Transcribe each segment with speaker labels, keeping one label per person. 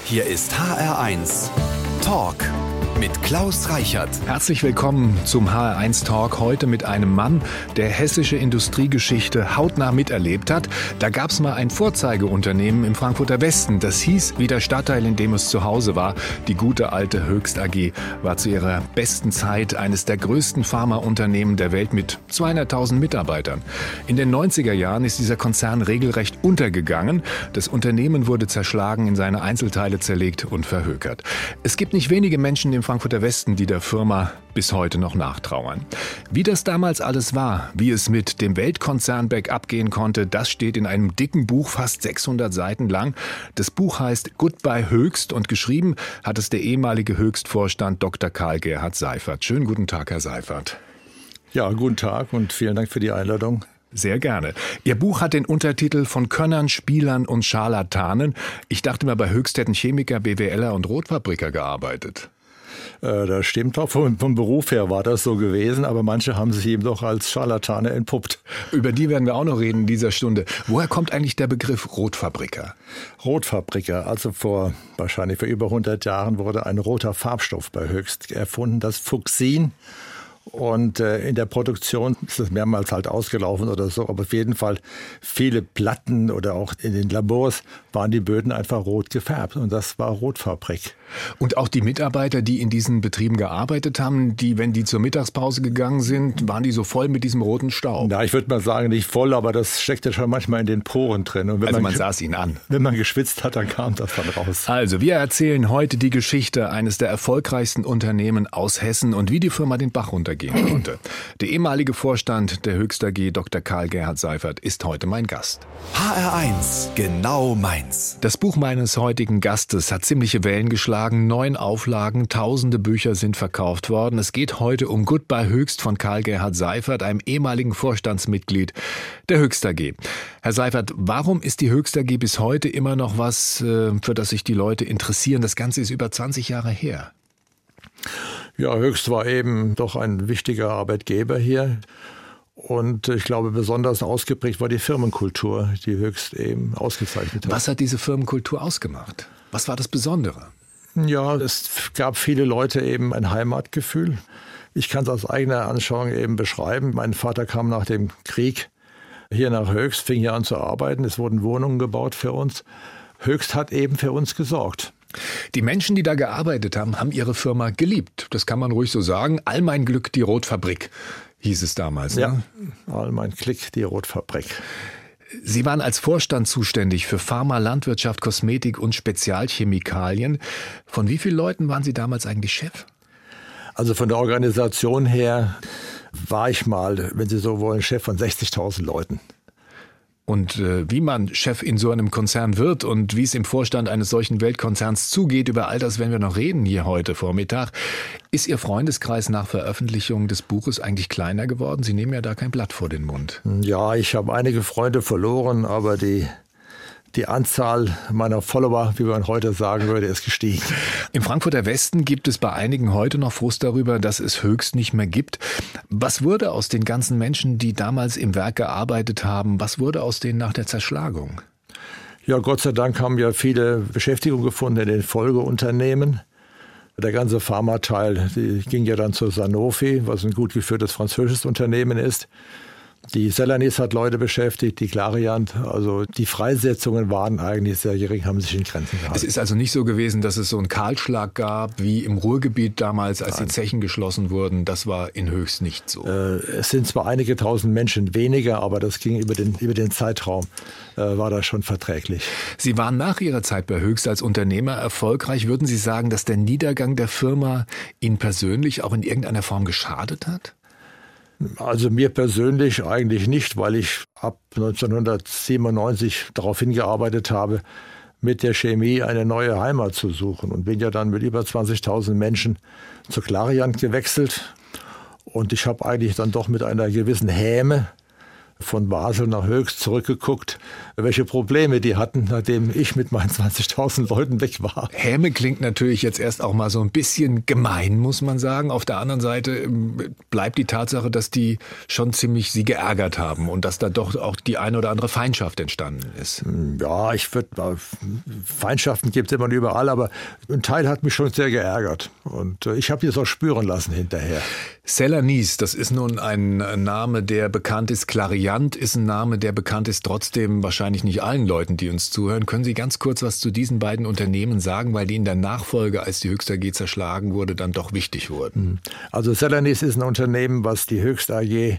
Speaker 1: Hier ist HR1 Talk mit Klaus Reichert.
Speaker 2: Herzlich willkommen zum HR1 Talk. Heute mit einem Mann, der hessische Industriegeschichte hautnah miterlebt hat. Da gab es mal ein Vorzeigeunternehmen im Frankfurter Westen. Das hieß, wie der Stadtteil, in dem es zu Hause war, die gute alte Höchst AG. War zu ihrer besten Zeit eines der größten Pharmaunternehmen der Welt mit 200.000 Mitarbeitern. In den 90er Jahren ist dieser Konzern regelrecht untergegangen. Das Unternehmen wurde zerschlagen, in seine Einzelteile zerlegt und verhökert. Es gibt nicht wenige Menschen im Frankfurter Westen, die der Firma bis heute noch nachtrauern. Wie das damals alles war, wie es mit dem Weltkonzern bergab gehen konnte, das steht in einem dicken Buch, fast 600 Seiten lang. Das Buch heißt Goodbye Höchst und geschrieben hat es der ehemalige Höchstvorstand Dr. Karl-Gerhard Seifert. Schönen guten Tag, Herr Seifert.
Speaker 3: Ja, guten Tag und vielen Dank für die Einladung.
Speaker 2: Sehr gerne. Ihr Buch hat den Untertitel von Könnern, Spielern und Scharlatanen. Ich dachte mal, bei Höchst hätten Chemiker, BWLer und Rotfabriker gearbeitet.
Speaker 3: Das stimmt auch. Vom Beruf her war das so gewesen, aber manche haben sich eben doch als Scharlatane entpuppt.
Speaker 2: Über die werden wir auch noch reden in dieser Stunde. Woher kommt eigentlich der Begriff Rotfabriker?
Speaker 3: Rotfabriker, also wahrscheinlich vor über 100 Jahren wurde ein roter Farbstoff bei Höchst erfunden, das Fuchsin. Und in der Produktion ist es mehrmals halt ausgelaufen oder so, aber auf jeden Fall viele Platten oder auch in den Labors waren die Böden einfach rot gefärbt und das war Rotfabrik.
Speaker 2: Und auch die Mitarbeiter, die in diesen Betrieben gearbeitet haben, wenn die zur Mittagspause gegangen sind, waren die so voll mit diesem roten Staub?
Speaker 3: Na, ich würde mal sagen, nicht voll, aber das steckte schon manchmal in den Poren drin. Und
Speaker 2: also man saß ihn an.
Speaker 3: Wenn man geschwitzt hat, dann kam das dann raus.
Speaker 2: Also wir erzählen heute die Geschichte eines der erfolgreichsten Unternehmen aus Hessen und wie die Firma den Bach runtergehen konnte. Der ehemalige Vorstand der Höchst AG, Dr. Karl-Gerhard Seifert, ist heute mein Gast.
Speaker 1: HR1, genau meins.
Speaker 2: Das Buch meines heutigen Gastes hat ziemliche Wellen geschlagen. 9 Auflagen, tausende Bücher sind verkauft worden. Es geht heute um Goodbye Höchst von Karl-Gerhard Seifert, einem ehemaligen Vorstandsmitglied der Höchst AG. Herr Seifert, warum ist die Höchst AG bis heute immer noch was, für das sich die Leute interessieren? Das Ganze ist über 20 Jahre her.
Speaker 3: Ja, Höchst war eben doch ein wichtiger Arbeitgeber hier. Und ich glaube, besonders ausgeprägt war die Firmenkultur, die Höchst eben ausgezeichnet hat.
Speaker 2: Was hat diese Firmenkultur ausgemacht? Was war das Besondere?
Speaker 3: Ja, es gab viele Leute eben ein Heimatgefühl. Ich kann es aus eigener Anschauung eben beschreiben. Mein Vater kam nach dem Krieg hier nach Höchst, fing hier an zu arbeiten. Es wurden Wohnungen gebaut für uns. Höchst hat eben für uns gesorgt.
Speaker 2: Die Menschen, die da gearbeitet haben, haben ihre Firma geliebt. Das kann man ruhig so sagen. All mein Glück, die Rotfabrik, hieß es damals.
Speaker 3: Ja,
Speaker 2: ne?
Speaker 3: All mein Glück, die Rotfabrik.
Speaker 2: Sie waren als Vorstand zuständig für Pharma, Landwirtschaft, Kosmetik und Spezialchemikalien. Von wie vielen Leuten waren Sie damals eigentlich Chef?
Speaker 3: Also von der Organisation her war ich mal, wenn Sie so wollen, Chef von 60.000 Leuten.
Speaker 2: Und wie man Chef in so einem Konzern wird und wie es im Vorstand eines solchen Weltkonzerns zugeht, über all das werden wir noch reden hier heute Vormittag. Ist Ihr Freundeskreis nach Veröffentlichung des Buches eigentlich kleiner geworden? Sie nehmen ja da kein Blatt vor den Mund.
Speaker 3: Ja, ich habe einige Freunde verloren, aber die Anzahl meiner Follower, wie man heute sagen würde, ist gestiegen.
Speaker 2: Im Frankfurter Westen gibt es bei einigen heute noch Frust darüber, dass es Höchst nicht mehr gibt. Was wurde aus den ganzen Menschen, die damals im Werk gearbeitet haben, was wurde aus denen nach der Zerschlagung?
Speaker 3: Ja, Gott sei Dank haben wir viele Beschäftigung gefunden in den Folgeunternehmen. Der ganze Pharmateil, die ging ja dann zur Sanofi, was ein gut geführtes französisches Unternehmen ist. Die Celanese hat Leute beschäftigt, die Clariant, also die Freisetzungen waren eigentlich sehr gering, haben sich in Grenzen gehalten.
Speaker 2: Es ist also nicht so gewesen, dass es so einen Kahlschlag gab wie im Ruhrgebiet damals, als die Zechen geschlossen wurden. Das war in Höchst nicht so.
Speaker 3: Es sind zwar einige tausend Menschen weniger, aber das ging über den Zeitraum, war das schon verträglich.
Speaker 2: Sie waren nach Ihrer Zeit bei Höchst als Unternehmer erfolgreich. Würden Sie sagen, dass der Niedergang der Firma Ihnen persönlich auch in irgendeiner Form geschadet hat?
Speaker 3: Also mir persönlich eigentlich nicht, weil ich ab 1997 darauf hingearbeitet habe, mit der Chemie eine neue Heimat zu suchen und bin ja dann mit über 20.000 Menschen zu Clariant gewechselt und ich habe eigentlich dann doch mit einer gewissen Häme von Basel nach Höchst zurückgeguckt, welche Probleme die hatten, nachdem ich mit meinen 20.000 Leuten weg war.
Speaker 2: Häme klingt natürlich jetzt erst auch mal so ein bisschen gemein, muss man sagen. Auf der anderen Seite bleibt die Tatsache, dass die schon ziemlich sie geärgert haben und dass da doch auch die eine oder andere Feindschaft entstanden ist.
Speaker 3: Ja, Feindschaften gibt es immer und überall, aber ein Teil hat mich schon sehr geärgert. Und ich habe das auch spüren lassen hinterher.
Speaker 2: Celanese, das ist nun ein Name, der bekannt ist. Clariant ist ein Name, der bekannt ist, trotzdem wahrscheinlich nicht allen Leuten, die uns zuhören. Können Sie ganz kurz was zu diesen beiden Unternehmen sagen, weil die in der Nachfolge, als die Höchst AG zerschlagen wurde, dann doch wichtig wurden?
Speaker 3: Also Celanese ist ein Unternehmen, was die Höchst AG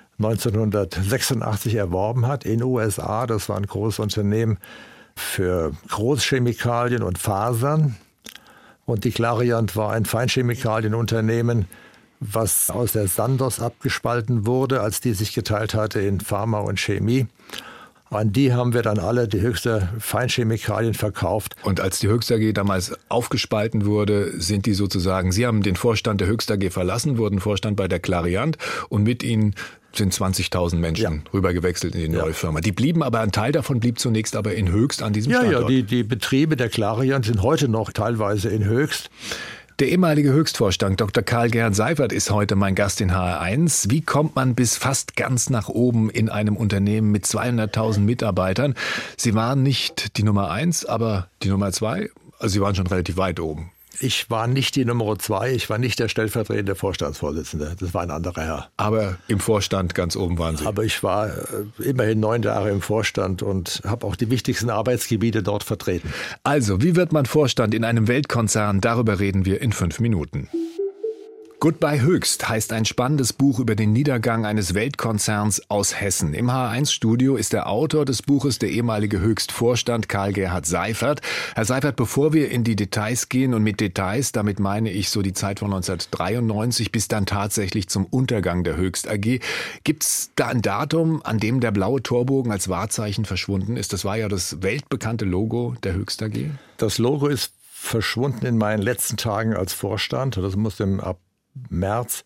Speaker 3: 1986 erworben hat in den USA. Das war ein großes Unternehmen für Großchemikalien und Fasern. Und die Clariant war ein Feinchemikalienunternehmen, was aus der Sandoz abgespalten wurde, als die sich geteilt hatte in Pharma und Chemie. An die haben wir dann alle die höchste Feinchemikalien verkauft.
Speaker 2: Und als die Höchst AG damals aufgespalten wurde, sind die sozusagen, Sie haben den Vorstand der Höchst AG verlassen, wurden Vorstand bei der Clariant und mit Ihnen sind 20.000 Menschen rübergewechselt in die neue Firma. Die blieben aber, ein Teil davon blieb zunächst aber in Höchst an diesem Standort.
Speaker 3: Ja, die Betriebe der Clariant sind heute noch teilweise in Höchst.
Speaker 2: Der ehemalige Höchstvorstand Dr. Karl-Gerhard Seifert ist heute mein Gast in HR1. Wie kommt man bis fast ganz nach oben in einem Unternehmen mit 200.000 Mitarbeitern? Sie waren nicht die Nummer 1, aber die Nummer 2. Also Sie waren schon relativ weit oben.
Speaker 3: Ich war nicht die Nummer 2, ich war nicht der stellvertretende Vorstandsvorsitzende. Das war ein anderer Herr.
Speaker 2: Aber im Vorstand ganz oben waren Sie.
Speaker 3: Aber ich war immerhin 9 Jahre im Vorstand und habe auch die wichtigsten Arbeitsgebiete dort vertreten.
Speaker 2: Also, wie wird man Vorstand in einem Weltkonzern? Darüber reden wir in 5 Minuten. Goodbye Höchst heißt ein spannendes Buch über den Niedergang eines Weltkonzerns aus Hessen. Im HR1-Studio ist der Autor des Buches der ehemalige Höchst-Vorstand Karl-Gerhard Seifert. Herr Seifert, bevor wir in die Details gehen, und mit Details, damit meine ich so die Zeit von 1993 bis dann tatsächlich zum Untergang der Höchst AG, gibt es da ein Datum, an dem der blaue Torbogen als Wahrzeichen verschwunden ist? Das war ja das weltbekannte Logo der Höchst AG.
Speaker 3: Das Logo ist verschwunden in meinen letzten Tagen als Vorstand. Das muss ab März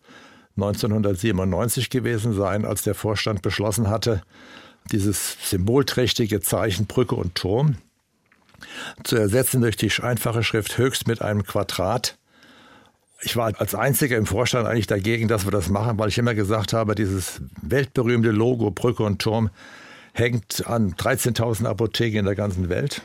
Speaker 3: 1997 gewesen sein, als der Vorstand beschlossen hatte, dieses symbolträchtige Zeichen Brücke und Turm zu ersetzen durch die einfache Schrift Höchst mit einem Quadrat. Ich war als einziger im Vorstand eigentlich dagegen, dass wir das machen, weil ich immer gesagt habe, dieses weltberühmte Logo Brücke und Turm hängt an 13.000 Apotheken in der ganzen Welt.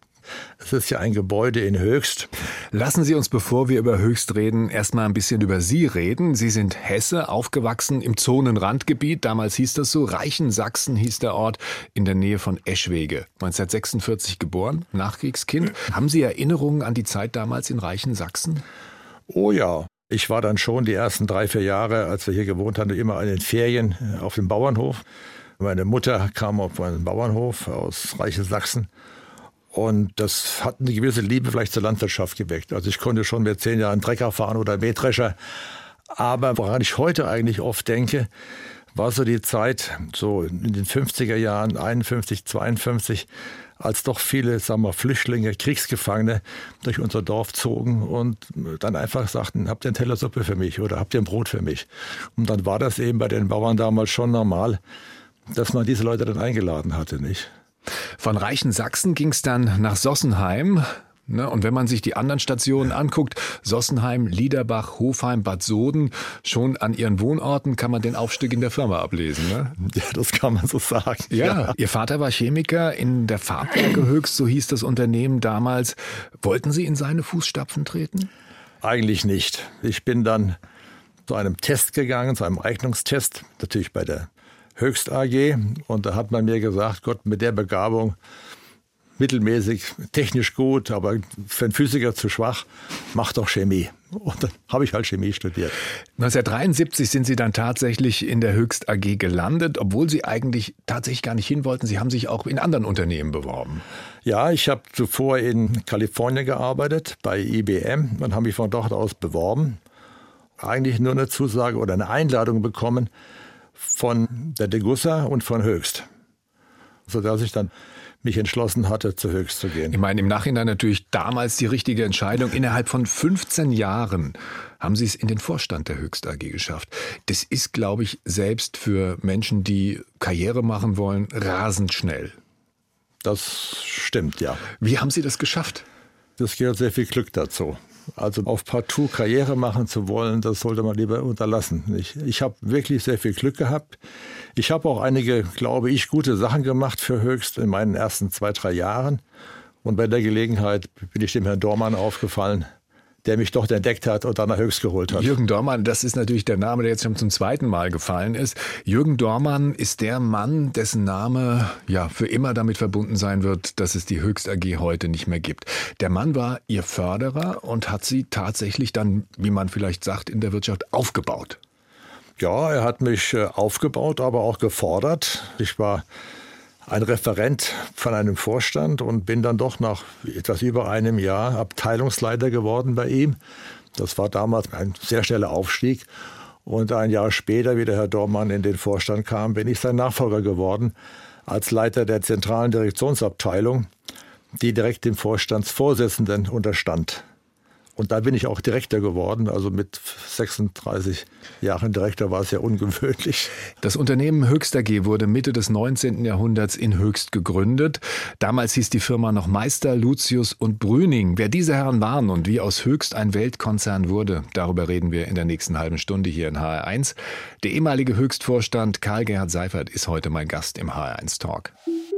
Speaker 3: Es ist ja ein Gebäude in Höchst.
Speaker 2: Lassen Sie uns, bevor wir über Höchst reden, erstmal ein bisschen über Sie reden. Sie sind Hesse, aufgewachsen im Zonenrandgebiet. Damals hieß das so. Reichensachsen hieß der Ort, in der Nähe von Eschwege. 1946 geboren, Nachkriegskind. Haben Sie Erinnerungen an die Zeit damals in Reichensachsen?
Speaker 3: Oh ja. Ich war dann schon die ersten 3-4 Jahre, als wir hier gewohnt haben, immer in den Ferien auf dem Bauernhof. Meine Mutter kam auf einen Bauernhof aus Reichensachsen. Und das hat eine gewisse Liebe vielleicht zur Landwirtschaft geweckt. Also ich konnte schon mit 10 Jahren Trecker fahren oder Mähdrescher. Aber woran ich heute eigentlich oft denke, war so die Zeit, so in den 50er Jahren, 51, 52, als doch viele, Flüchtlinge, Kriegsgefangene durch unser Dorf zogen und dann einfach sagten, habt ihr einen Teller Suppe für mich oder habt ihr ein Brot für mich? Und dann war das eben bei den Bauern damals schon normal, dass man diese Leute dann eingeladen hatte, nicht?
Speaker 2: Von Reichensachsen ging es dann nach Sossenheim. Und wenn man sich die anderen Stationen anguckt, Sossenheim, Liederbach, Hofheim, Bad Soden, schon an Ihren Wohnorten kann man den Aufstieg in der Firma ablesen. Ne?
Speaker 3: Ja, das kann man so sagen.
Speaker 2: Ja, Ihr Vater war Chemiker in der Farbwerke Höchst, so hieß das Unternehmen damals. Wollten Sie in seine Fußstapfen treten?
Speaker 3: Eigentlich nicht. Ich bin dann zu einem Test gegangen, zu einem Eignungstest, natürlich bei der Höchst AG, und da hat man mir gesagt, Gott, mit der Begabung, mittelmäßig, technisch gut, aber für einen Physiker zu schwach, mach doch Chemie. Und dann habe ich halt Chemie studiert.
Speaker 2: 1973 sind Sie dann tatsächlich in der Höchst AG gelandet, obwohl Sie eigentlich tatsächlich gar nicht hin wollten. Sie haben sich auch in anderen Unternehmen beworben.
Speaker 3: Ja, ich habe zuvor in Kalifornien gearbeitet, bei IBM, und habe mich von dort aus beworben. Eigentlich nur eine Zusage oder eine Einladung bekommen von der Degussa und von Höchst, sodass ich dann mich entschlossen hatte, zu Höchst zu gehen.
Speaker 2: Ich meine, im Nachhinein natürlich damals die richtige Entscheidung. Innerhalb von 15 Jahren haben Sie es in den Vorstand der Höchst AG geschafft. Das ist, glaube ich, selbst für Menschen, die Karriere machen wollen, rasend schnell.
Speaker 3: Das stimmt, ja.
Speaker 2: Wie haben Sie das geschafft?
Speaker 3: Das gehört sehr viel Glück dazu. Also auf partout Karriere machen zu wollen, das sollte man lieber unterlassen. Ich habe wirklich sehr viel Glück gehabt. Ich habe auch einige, glaube ich, gute Sachen gemacht für Höchst in meinen ersten 2-3 Jahren. Und bei der Gelegenheit bin ich dem Herrn Dormann aufgefallen, der mich dort entdeckt hat und dann nach Höchst geholt hat.
Speaker 2: Jürgen Dormann, das ist natürlich der Name, der jetzt schon zum zweiten Mal gefallen ist. Jürgen Dormann ist der Mann, dessen Name ja für immer damit verbunden sein wird, dass es die Höchst AG heute nicht mehr gibt. Der Mann war Ihr Förderer und hat Sie tatsächlich dann, wie man vielleicht sagt, in der Wirtschaft aufgebaut.
Speaker 3: Ja, er hat mich aufgebaut, aber auch gefordert. Ich war ein Referent von einem Vorstand und bin dann doch nach etwas über einem Jahr Abteilungsleiter geworden bei ihm. Das war damals ein sehr schneller Aufstieg. Und ein Jahr später, wie der Herr Dormann in den Vorstand kam, bin ich sein Nachfolger geworden als Leiter der zentralen Direktionsabteilung, die direkt dem Vorstandsvorsitzenden unterstand. Und da bin ich auch Direktor geworden, also mit 36 Jahren Direktor war es ja ungewöhnlich.
Speaker 2: Das Unternehmen Höchst AG wurde Mitte des 19. Jahrhunderts in Höchst gegründet. Damals hieß die Firma noch Meister, Lucius und Brüning. Wer diese Herren waren und wie aus Höchst ein Weltkonzern wurde, darüber reden wir in der nächsten halben Stunde hier in HR1. Der ehemalige Höchstvorstand Karl-Gerhard Seifert ist heute mein Gast im HR1 Talk.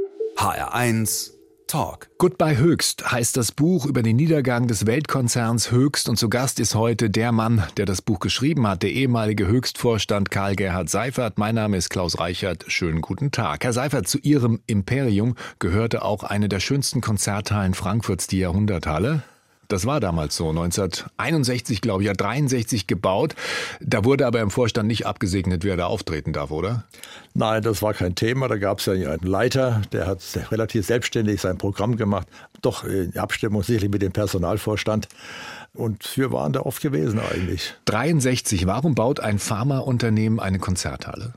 Speaker 1: HR1 Talk.
Speaker 2: Goodbye Höchst heißt das Buch über den Niedergang des Weltkonzerns Höchst und zu Gast ist heute der Mann, der das Buch geschrieben hat, der ehemalige Höchstvorstand Karl-Gerhard Seifert. Mein Name ist Klaus Reichert. Schönen guten Tag. Herr Seifert, zu Ihrem Imperium gehörte auch eine der schönsten Konzerthallen Frankfurts, die Jahrhunderthalle. Das war damals so, 1961, glaube ich, ja 63 gebaut. Da wurde aber im Vorstand nicht abgesegnet, wer da auftreten darf, oder?
Speaker 3: Nein, das war kein Thema. Da gab es ja einen Leiter, der hat relativ selbstständig sein Programm gemacht. Doch in Abstimmung sicherlich mit dem Personalvorstand. Und wir waren da oft gewesen eigentlich.
Speaker 2: 63, warum baut ein Pharmaunternehmen eine Konzerthalle?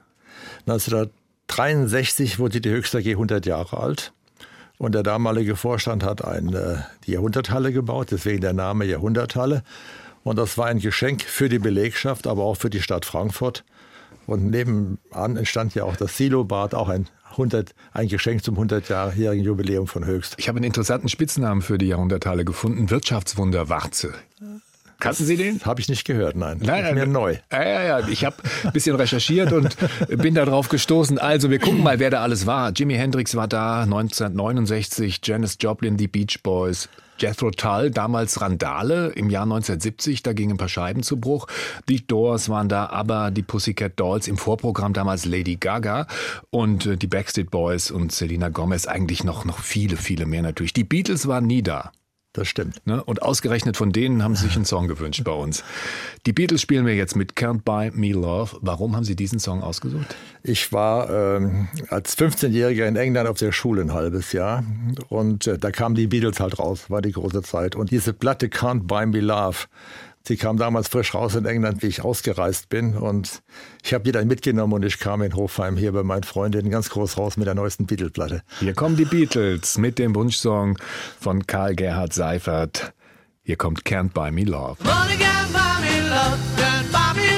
Speaker 3: 1963 wurde die Höchst AG 100 Jahre alt. Und der damalige Vorstand hat die Jahrhunderthalle gebaut, deswegen der Name Jahrhunderthalle. Und das war ein Geschenk für die Belegschaft, aber auch für die Stadt Frankfurt. Und nebenan entstand ja auch das Silobad, auch ein Geschenk zum 100-jährigen Jubiläum von Höchst.
Speaker 2: Ich habe einen interessanten Spitznamen für die Jahrhunderthalle gefunden, Wirtschaftswunder Warze. Kannten Sie den?
Speaker 3: Habe ich nicht gehört, nein.
Speaker 2: Nein,
Speaker 3: ist mir neu.
Speaker 2: Ja. Ich habe ein bisschen recherchiert und bin da drauf gestoßen. Also wir gucken mal, wer da alles war. Jimi Hendrix war da, 1969, Janis Joplin, die Beach Boys, Jethro Tull, damals Randale im Jahr 1970, da gingen ein paar Scheiben zu Bruch. Die Doors waren da, aber die Pussycat Dolls, im Vorprogramm damals Lady Gaga und die Backstreet Boys und Selena Gomez, eigentlich noch viele, viele mehr natürlich. Die Beatles waren nie da.
Speaker 3: Das stimmt.
Speaker 2: Und ausgerechnet von denen haben sie sich einen Song gewünscht bei uns. Die Beatles spielen wir jetzt mit Can't Buy Me Love. Warum haben Sie diesen Song ausgesucht?
Speaker 3: Ich war als 15-Jähriger in England auf der Schule ein halbes Jahr. Und da kamen die Beatles halt raus, war die große Zeit. Und diese Platte Can't Buy Me Love, sie kam damals frisch raus in England, wie ich ausgereist bin. Und ich habe die dann mitgenommen und ich kam in Hofheim hier bei meinen Freundinnen ganz groß raus mit der neuesten Beatles-Platte.
Speaker 2: Hier kommen die Beatles mit dem Wunschsong von Karl-Gerhard Seifert. Hier kommt Can't Buy Me Love.
Speaker 4: Money can't buy me love, can't buy me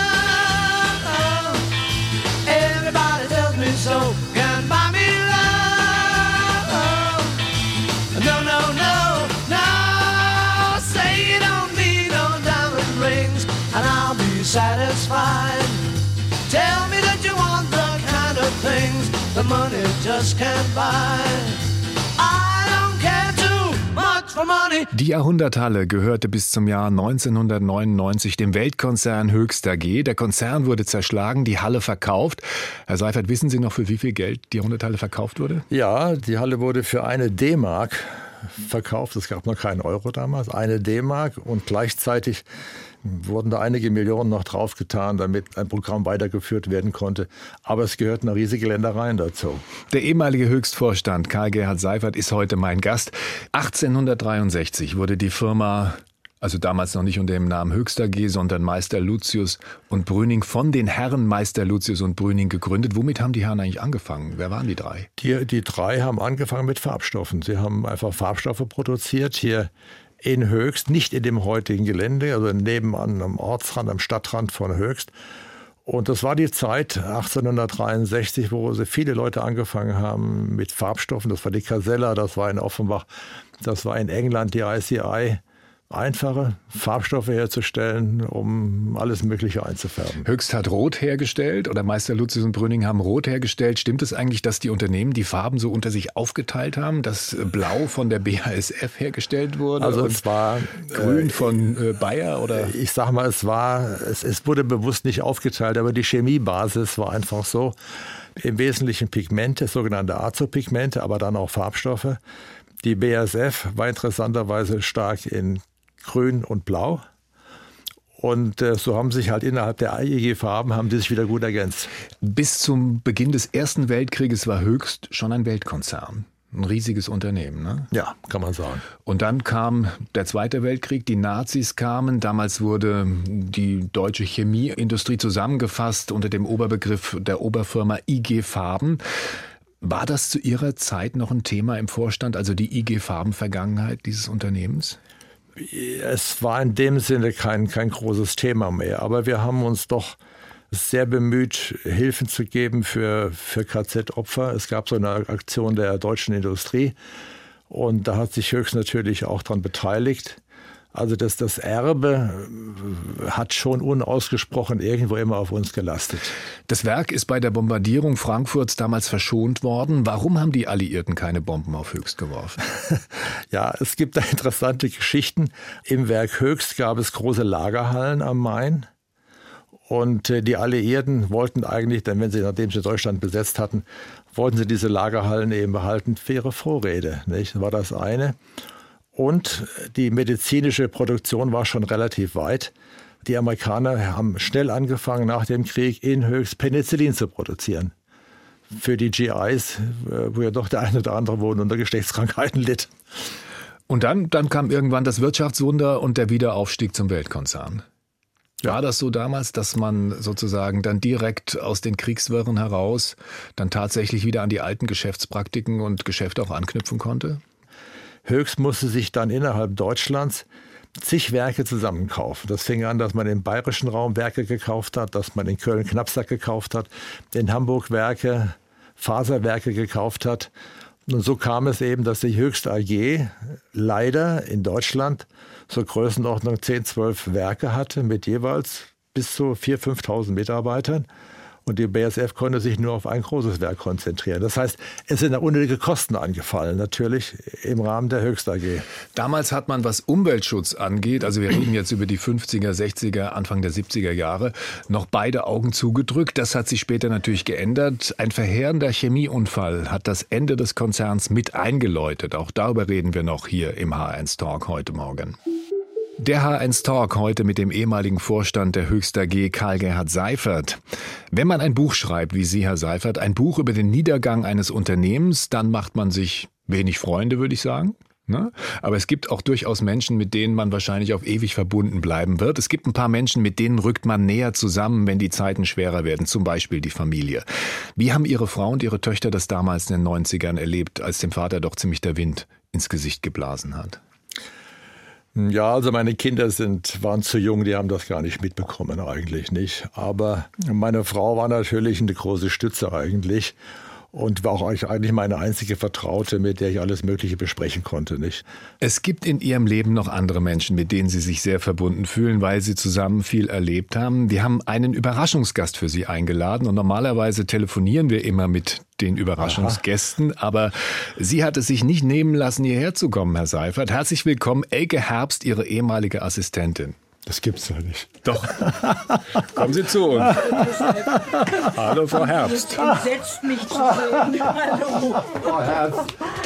Speaker 4: love. Everybody tells me so, can't buy me love. No, no, no, no. Say you don't need no diamond rings and I'll be satisfied. Tell me that you want the kind of things the money just can't buy. I don't care too much for money.
Speaker 2: Die Jahrhunderthalle gehörte bis zum Jahr 1999 dem Weltkonzern Höchst AG. Der Konzern wurde zerschlagen, die Halle verkauft. Herr Seifert, wissen Sie noch, für wie viel Geld die Jahrhunderthalle verkauft wurde?
Speaker 3: Ja, die Halle wurde für 1 D-Mark verkauft. Es gab noch keinen Euro damals. 1 D-Mark und gleichzeitig wurden da einige Millionen noch draufgetan, damit ein Programm weitergeführt werden konnte. Aber es gehörten riesige Ländereien dazu.
Speaker 2: Der ehemalige Höchstvorstand Karl-Gerhard Seifert ist heute mein Gast. 1863 wurde die Firma Also damals noch nicht unter dem Namen Höchst AG, sondern Meister Lucius und Brüning, von den Herren Meister Lucius und Brüning gegründet. Womit haben die Herren eigentlich angefangen? Wer waren die drei?
Speaker 3: Die drei haben angefangen mit Farbstoffen. Sie haben einfach Farbstoffe produziert hier in Höchst, nicht in dem heutigen Gelände, also nebenan am Ortsrand, am Stadtrand von Höchst. Und das war die Zeit 1863, wo viele Leute angefangen haben mit Farbstoffen. Das war die Casella, das war in Offenbach, das war in England die ICI. Einfache Farbstoffe herzustellen, um alles Mögliche einzufärben.
Speaker 2: Höchst hat Rot hergestellt oder Meister Lucius und Brüning haben Rot hergestellt. Stimmt es eigentlich, dass die Unternehmen die Farben so unter sich aufgeteilt haben, dass Blau von der BASF hergestellt wurde?
Speaker 3: Also
Speaker 2: und
Speaker 3: es war
Speaker 2: Grün von Bayer oder?
Speaker 3: Ich sag mal, es wurde bewusst nicht aufgeteilt, aber die Chemiebasis war einfach so. Im Wesentlichen Pigmente, sogenannte Azopigmente, aber dann auch Farbstoffe. Die BASF war interessanterweise stark in Grün und Blau. Und so haben sich halt innerhalb der IG-Farben haben die sich wieder gut ergänzt.
Speaker 2: Bis zum Beginn des Ersten Weltkrieges war Höchst schon ein Weltkonzern. Ein riesiges Unternehmen, ne?
Speaker 3: Ja, kann man sagen.
Speaker 2: Und dann kam der Zweite Weltkrieg, die Nazis kamen. Damals wurde die deutsche Chemieindustrie zusammengefasst unter dem Oberbegriff der Oberfirma IG Farben. War das zu Ihrer Zeit noch ein Thema im Vorstand, also die IG Farben-Vergangenheit dieses Unternehmens?
Speaker 3: Es war in dem Sinne kein großes Thema mehr, aber wir haben uns doch sehr bemüht, Hilfen zu geben für KZ-Opfer. Es gab so eine Aktion der deutschen Industrie und da hat sich Höchst natürlich auch daran beteiligt. Also das Erbe hat schon unausgesprochen irgendwo immer auf uns gelastet.
Speaker 2: Das Werk ist bei der Bombardierung Frankfurts damals verschont worden. Warum haben die Alliierten keine Bomben auf Höchst geworfen?
Speaker 3: Ja, es gibt da interessante Geschichten. Im Werk Höchst gab es große Lagerhallen am Main. Und die Alliierten wollten eigentlich, denn nachdem sie Deutschland besetzt hatten, wollten sie diese Lagerhallen eben behalten für ihre Vorräte. Nicht? Das war das eine. Und die medizinische Produktion war schon relativ weit. Die Amerikaner haben schnell angefangen, nach dem Krieg in Höchst Penicillin zu produzieren. Für die GIs, wo ja doch der eine oder andere wohl unter Geschlechtskrankheiten litt.
Speaker 2: Und dann kam irgendwann das Wirtschaftswunder und der Wiederaufstieg zum Weltkonzern. Ja. War das so damals, dass man sozusagen dann direkt aus den Kriegswirren heraus dann tatsächlich wieder an die alten Geschäftspraktiken und Geschäfte auch anknüpfen konnte?
Speaker 3: Höchst musste sich dann innerhalb Deutschlands zig Werke zusammenkaufen. Das fing an, dass man im bayerischen Raum Werke gekauft hat, dass man in Köln Knappsack gekauft hat, in Hamburg Werke, Faserwerke gekauft hat. Und so kam es eben, dass die Höchst AG leider in Deutschland so Größenordnung 10, 12 Werke hatte mit jeweils bis zu 4.000, 5.000 Mitarbeitern. Und die BASF konnte sich nur auf ein großes Werk konzentrieren. Das heißt, es sind unnötige Kosten angefallen, natürlich im Rahmen der Höchst AG.
Speaker 2: Damals hat man, was Umweltschutz angeht, also wir reden jetzt über die 50er, 60er, Anfang der 70er Jahre, noch beide Augen zugedrückt. Das hat sich später natürlich geändert. Ein verheerender Chemieunfall hat das Ende des Konzerns mit eingeläutet. Auch darüber reden wir noch hier im H1 Talk heute Morgen. Der H1 Talk heute mit dem ehemaligen Vorstand der Höchst AG, Karl-Gerhard Seifert. Wenn man ein Buch schreibt, wie Sie, Herr Seifert, ein Buch über den Niedergang eines Unternehmens, dann macht man sich wenig Freunde, würde ich sagen. Ne? Aber es gibt auch durchaus Menschen, mit denen man wahrscheinlich auf ewig verbunden bleiben wird. Es gibt ein paar Menschen, mit denen rückt man näher zusammen, wenn die Zeiten schwerer werden, zum Beispiel die Familie. Wie haben Ihre Frau und Ihre Töchter das damals in den 90ern erlebt, als dem Vater doch ziemlich der Wind ins Gesicht geblasen hat?
Speaker 3: Ja, also meine Kinder waren zu jung, die haben das gar nicht mitbekommen, eigentlich nicht. Aber meine Frau war natürlich eine große Stütze eigentlich und war auch eigentlich meine einzige Vertraute, mit der ich alles Mögliche besprechen konnte, nicht?
Speaker 2: Es gibt in Ihrem Leben noch andere Menschen, mit denen Sie sich sehr verbunden fühlen, weil Sie zusammen viel erlebt haben. Wir haben einen Überraschungsgast für Sie eingeladen und normalerweise telefonieren wir immer mit den Überraschungsgästen, aber sie hat es sich nicht nehmen lassen, hierher zu kommen, Herr Seifert. Herzlich willkommen, Elke Herbst, Ihre ehemalige Assistentin.
Speaker 3: Das gibt's ja nicht.
Speaker 2: Doch. Kommen Sie zu uns. Hallo, Frau Herbst.
Speaker 5: Es entsetzt mich zu sehen. Hallo.
Speaker 3: Frau Herbst,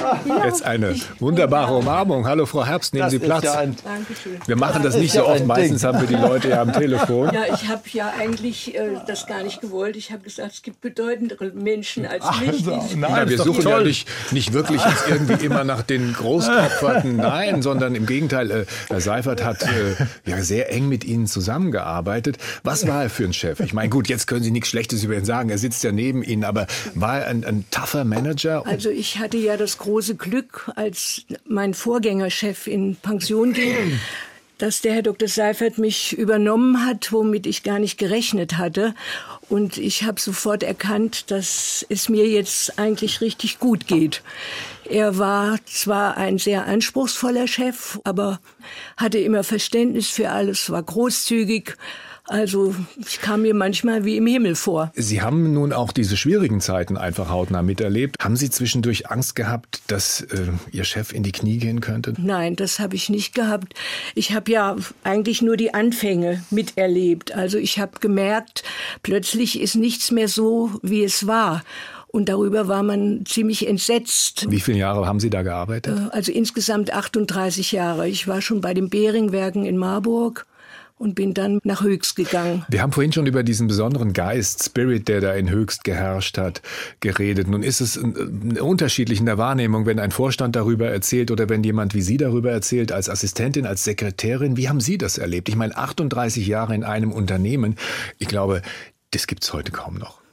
Speaker 2: Jetzt eine wunderbare Umarmung. Hallo Frau Herbst, nehmen Sie Platz.
Speaker 5: Dankeschön.
Speaker 2: Wir machen das nicht so oft, meistens haben wir die Leute ja am Telefon.
Speaker 5: Ja, ich habe ja eigentlich das gar nicht gewollt. Ich habe gesagt, es gibt bedeutendere Menschen als mich.
Speaker 2: Nein, wir suchen ja nicht wirklich jetzt irgendwie immer nach den Großkopferten, nein, sondern im Gegenteil, Herr Seifert hat ja sehr eng mit Ihnen zusammengearbeitet. Was war er für ein Chef? Ich meine, gut, jetzt können Sie nichts Schlechtes über ihn sagen, er sitzt ja neben Ihnen, aber war er ein tougher Manager?
Speaker 5: Also ich hatte ja das große Glück, als mein Vorgängerchef in Pension ging, dass der Herr Dr. Seifert mich übernommen hat, womit ich gar nicht gerechnet hatte. Und ich habe sofort erkannt, dass es mir jetzt eigentlich richtig gut geht. Er war zwar ein sehr anspruchsvoller Chef, aber hatte immer Verständnis für alles, war großzügig. Also ich kam mir manchmal wie im Himmel vor.
Speaker 2: Sie haben nun auch diese schwierigen Zeiten einfach hautnah miterlebt. Haben Sie zwischendurch Angst gehabt, dass Ihr Chef in die Knie gehen könnte?
Speaker 5: Nein, das habe ich nicht gehabt. Ich habe ja eigentlich nur die Anfänge miterlebt. Also ich habe gemerkt, plötzlich ist nichts mehr so, wie es war. Und darüber war man ziemlich entsetzt.
Speaker 2: Wie viele Jahre haben Sie da gearbeitet?
Speaker 5: Also insgesamt 38 Jahre. Ich war schon bei den Behringwerken in Marburg und bin dann nach Höchst gegangen.
Speaker 2: Wir haben vorhin schon über diesen besonderen Geist, Spirit, der da in Höchst geherrscht hat, geredet. Nun ist es unterschiedlich in der Wahrnehmung, wenn ein Vorstand darüber erzählt oder wenn jemand wie Sie darüber erzählt, als Assistentin, als Sekretärin. Wie haben Sie das erlebt? Ich meine, 38 Jahre in einem Unternehmen, ich glaube, das gibt's heute kaum noch.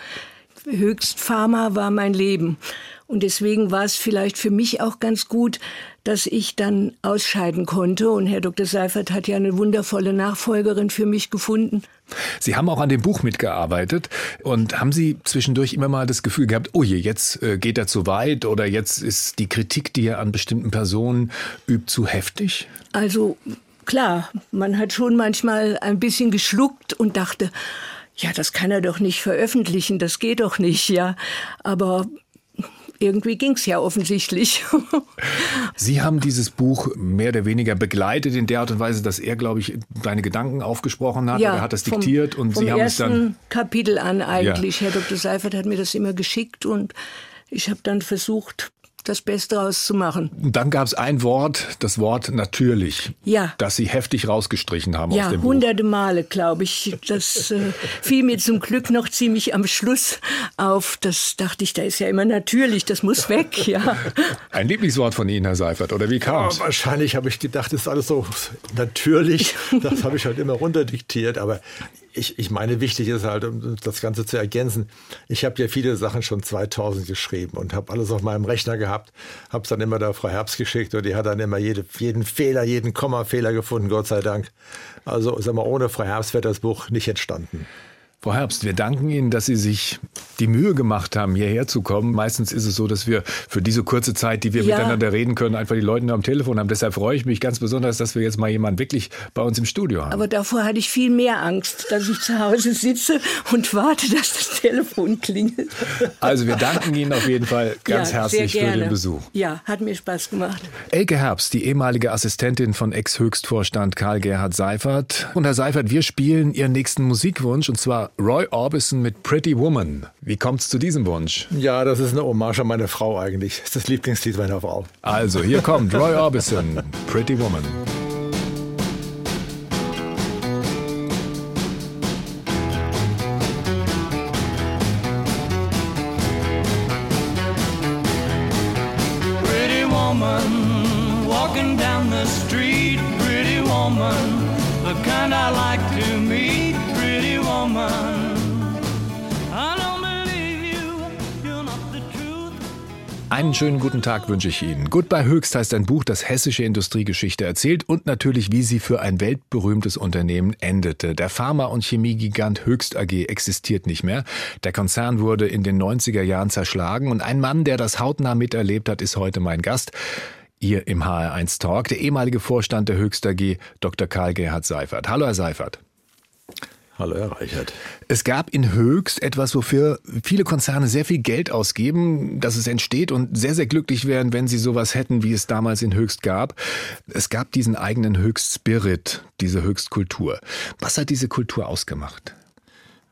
Speaker 5: Höchst Pharma war mein Leben. Und deswegen war es vielleicht für mich auch ganz gut, dass ich dann ausscheiden konnte. Und Herr Dr. Seifert hat ja eine wundervolle Nachfolgerin für mich gefunden.
Speaker 2: Sie haben auch an dem Buch mitgearbeitet. Und haben Sie zwischendurch immer mal das Gefühl gehabt, oh je, jetzt geht er zu weit oder jetzt ist die Kritik, die er an bestimmten Personen übt, zu heftig?
Speaker 5: Also klar, man hat schon manchmal ein bisschen geschluckt und dachte, ja, das kann er doch nicht veröffentlichen, das geht doch nicht, ja. Aber irgendwie ging's ja offensichtlich.
Speaker 2: Sie haben dieses Buch mehr oder weniger begleitet in der Art und Weise, dass er, glaube ich, seine Gedanken aufgesprochen hat. Ja, er hat das diktiert und Sie haben es dann...
Speaker 5: Vom ersten Kapitel an eigentlich. Ja. Herr Dr. Seifert hat mir das immer geschickt und ich habe dann versucht, das Beste daraus zu machen.
Speaker 2: Dann gab es ein Wort, das Wort natürlich, das Sie heftig rausgestrichen haben aus dem Buch. Ja,
Speaker 5: hunderte Male, glaube ich. Das fiel mir zum Glück noch ziemlich am Schluss auf. Das dachte ich, da ist ja immer natürlich, das muss weg, ja.
Speaker 2: Ein Lieblingswort von Ihnen, Herr Seifert, oder wie kam es?
Speaker 3: Ja, wahrscheinlich habe ich gedacht, das ist alles so natürlich. Das habe ich halt immer runterdiktiert, aber ich meine, wichtig ist halt, um das Ganze zu ergänzen, ich habe ja viele Sachen schon 2000 geschrieben und habe alles auf meinem Rechner gehabt, habe es dann immer der Frau Herbst geschickt und die hat dann immer jeden Fehler, jeden Kommafehler gefunden, Gott sei Dank. Also sag mal, ohne Frau Herbst wäre das Buch nicht entstanden.
Speaker 2: Frau Herbst, wir danken Ihnen, dass Sie sich die Mühe gemacht haben, hierher zu kommen. Meistens ist es so, dass wir für diese kurze Zeit, die wir miteinander reden können, einfach die Leute am Telefon haben. Deshalb freue ich mich ganz besonders, dass wir jetzt mal jemanden wirklich bei uns im Studio haben.
Speaker 5: Aber davor hatte ich viel mehr Angst, dass ich zu Hause sitze und warte, dass das Telefon klingelt.
Speaker 2: Also wir danken Ihnen auf jeden Fall ganz herzlich für den Besuch.
Speaker 5: Ja, hat mir Spaß gemacht.
Speaker 2: Elke Herbst, die ehemalige Assistentin von Ex-Höchstvorstand Karl-Gerhard Seifert. Und Herr Seifert, wir spielen Ihren nächsten Musikwunsch, und zwar Roy Orbison mit Pretty Woman. Wie kommt's zu diesem Wunsch?
Speaker 3: Ja, das ist eine Hommage an meine Frau eigentlich. Das ist das Lieblingslied meiner Frau.
Speaker 2: Also, hier kommt Roy Orbison, Pretty Woman.
Speaker 4: Pretty woman, walking down the street. Pretty woman, the kind I like to meet. Pretty woman.
Speaker 2: Einen schönen guten Tag wünsche ich Ihnen. Goodbye Höchst heißt ein Buch, das hessische Industriegeschichte erzählt und natürlich, wie sie für ein weltberühmtes Unternehmen endete. Der Pharma- und Chemiegigant Höchst AG existiert nicht mehr. Der Konzern wurde in den 90er Jahren zerschlagen und ein Mann, der das hautnah miterlebt hat, ist heute mein Gast. Hier im HR1 Talk, der ehemalige Vorstand der Höchst AG, Dr. Karl-Gerhard Seifert. Hallo, Herr Seifert.
Speaker 3: Hallo, Herr Reichert.
Speaker 2: Es gab in Höchst etwas, wofür viele Konzerne sehr viel Geld ausgeben, dass es entsteht und sehr, sehr glücklich wären, wenn sie sowas hätten, wie es damals in Höchst gab. Es gab diesen eigenen Höchst-Spirit, diese Höchst-Kultur. Was hat diese Kultur ausgemacht?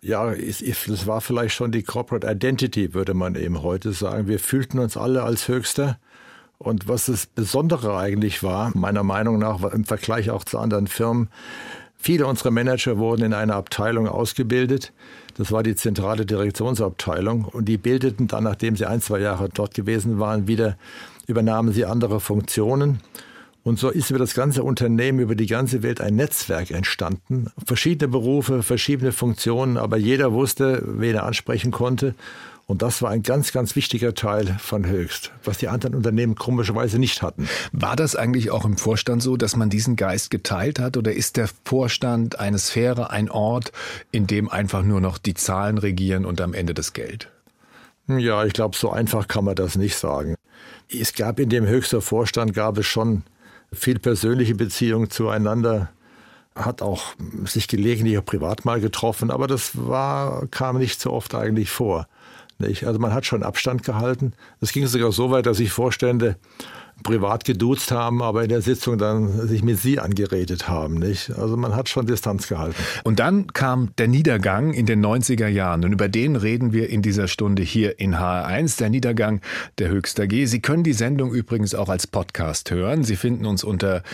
Speaker 3: Ja, das war vielleicht schon die Corporate Identity, würde man eben heute sagen. Wir fühlten uns alle als Höchster. Und was das Besondere eigentlich war, meiner Meinung nach, im Vergleich auch zu anderen Firmen, viele unserer Manager wurden in einer Abteilung ausgebildet. Das war die zentrale Direktionsabteilung. Und die bildeten dann, nachdem sie 1-2 Jahre dort gewesen waren, übernahmen sie andere Funktionen. Und so ist über das ganze Unternehmen, über die ganze Welt ein Netzwerk entstanden. Verschiedene Berufe, verschiedene Funktionen, aber jeder wusste, wen er ansprechen konnte. Und das war ein ganz, ganz wichtiger Teil von Höchst, was die anderen Unternehmen komischerweise nicht hatten.
Speaker 2: War das eigentlich auch im Vorstand so, dass man diesen Geist geteilt hat? Oder ist der Vorstand eine Sphäre, ein Ort, in dem einfach nur noch die Zahlen regieren und am Ende das Geld?
Speaker 3: Ja, ich glaube, so einfach kann man das nicht sagen. Es gab in dem Höchster Vorstand schon viel persönliche Beziehungen zueinander, hat auch sich gelegentlich auch privat mal getroffen, aber das kam nicht so oft eigentlich vor. Also man hat schon Abstand gehalten. Es ging sogar so weit, dass sich Vorstände privat geduzt haben, aber in der Sitzung dann sich mit Sie angeredet haben. Also man hat schon Distanz gehalten.
Speaker 2: Und dann kam der Niedergang in den 90er Jahren. Und über den reden wir in dieser Stunde hier in HR1, der Niedergang der Höchst AG. Sie können die Sendung übrigens auch als Podcast hören. Sie finden uns unter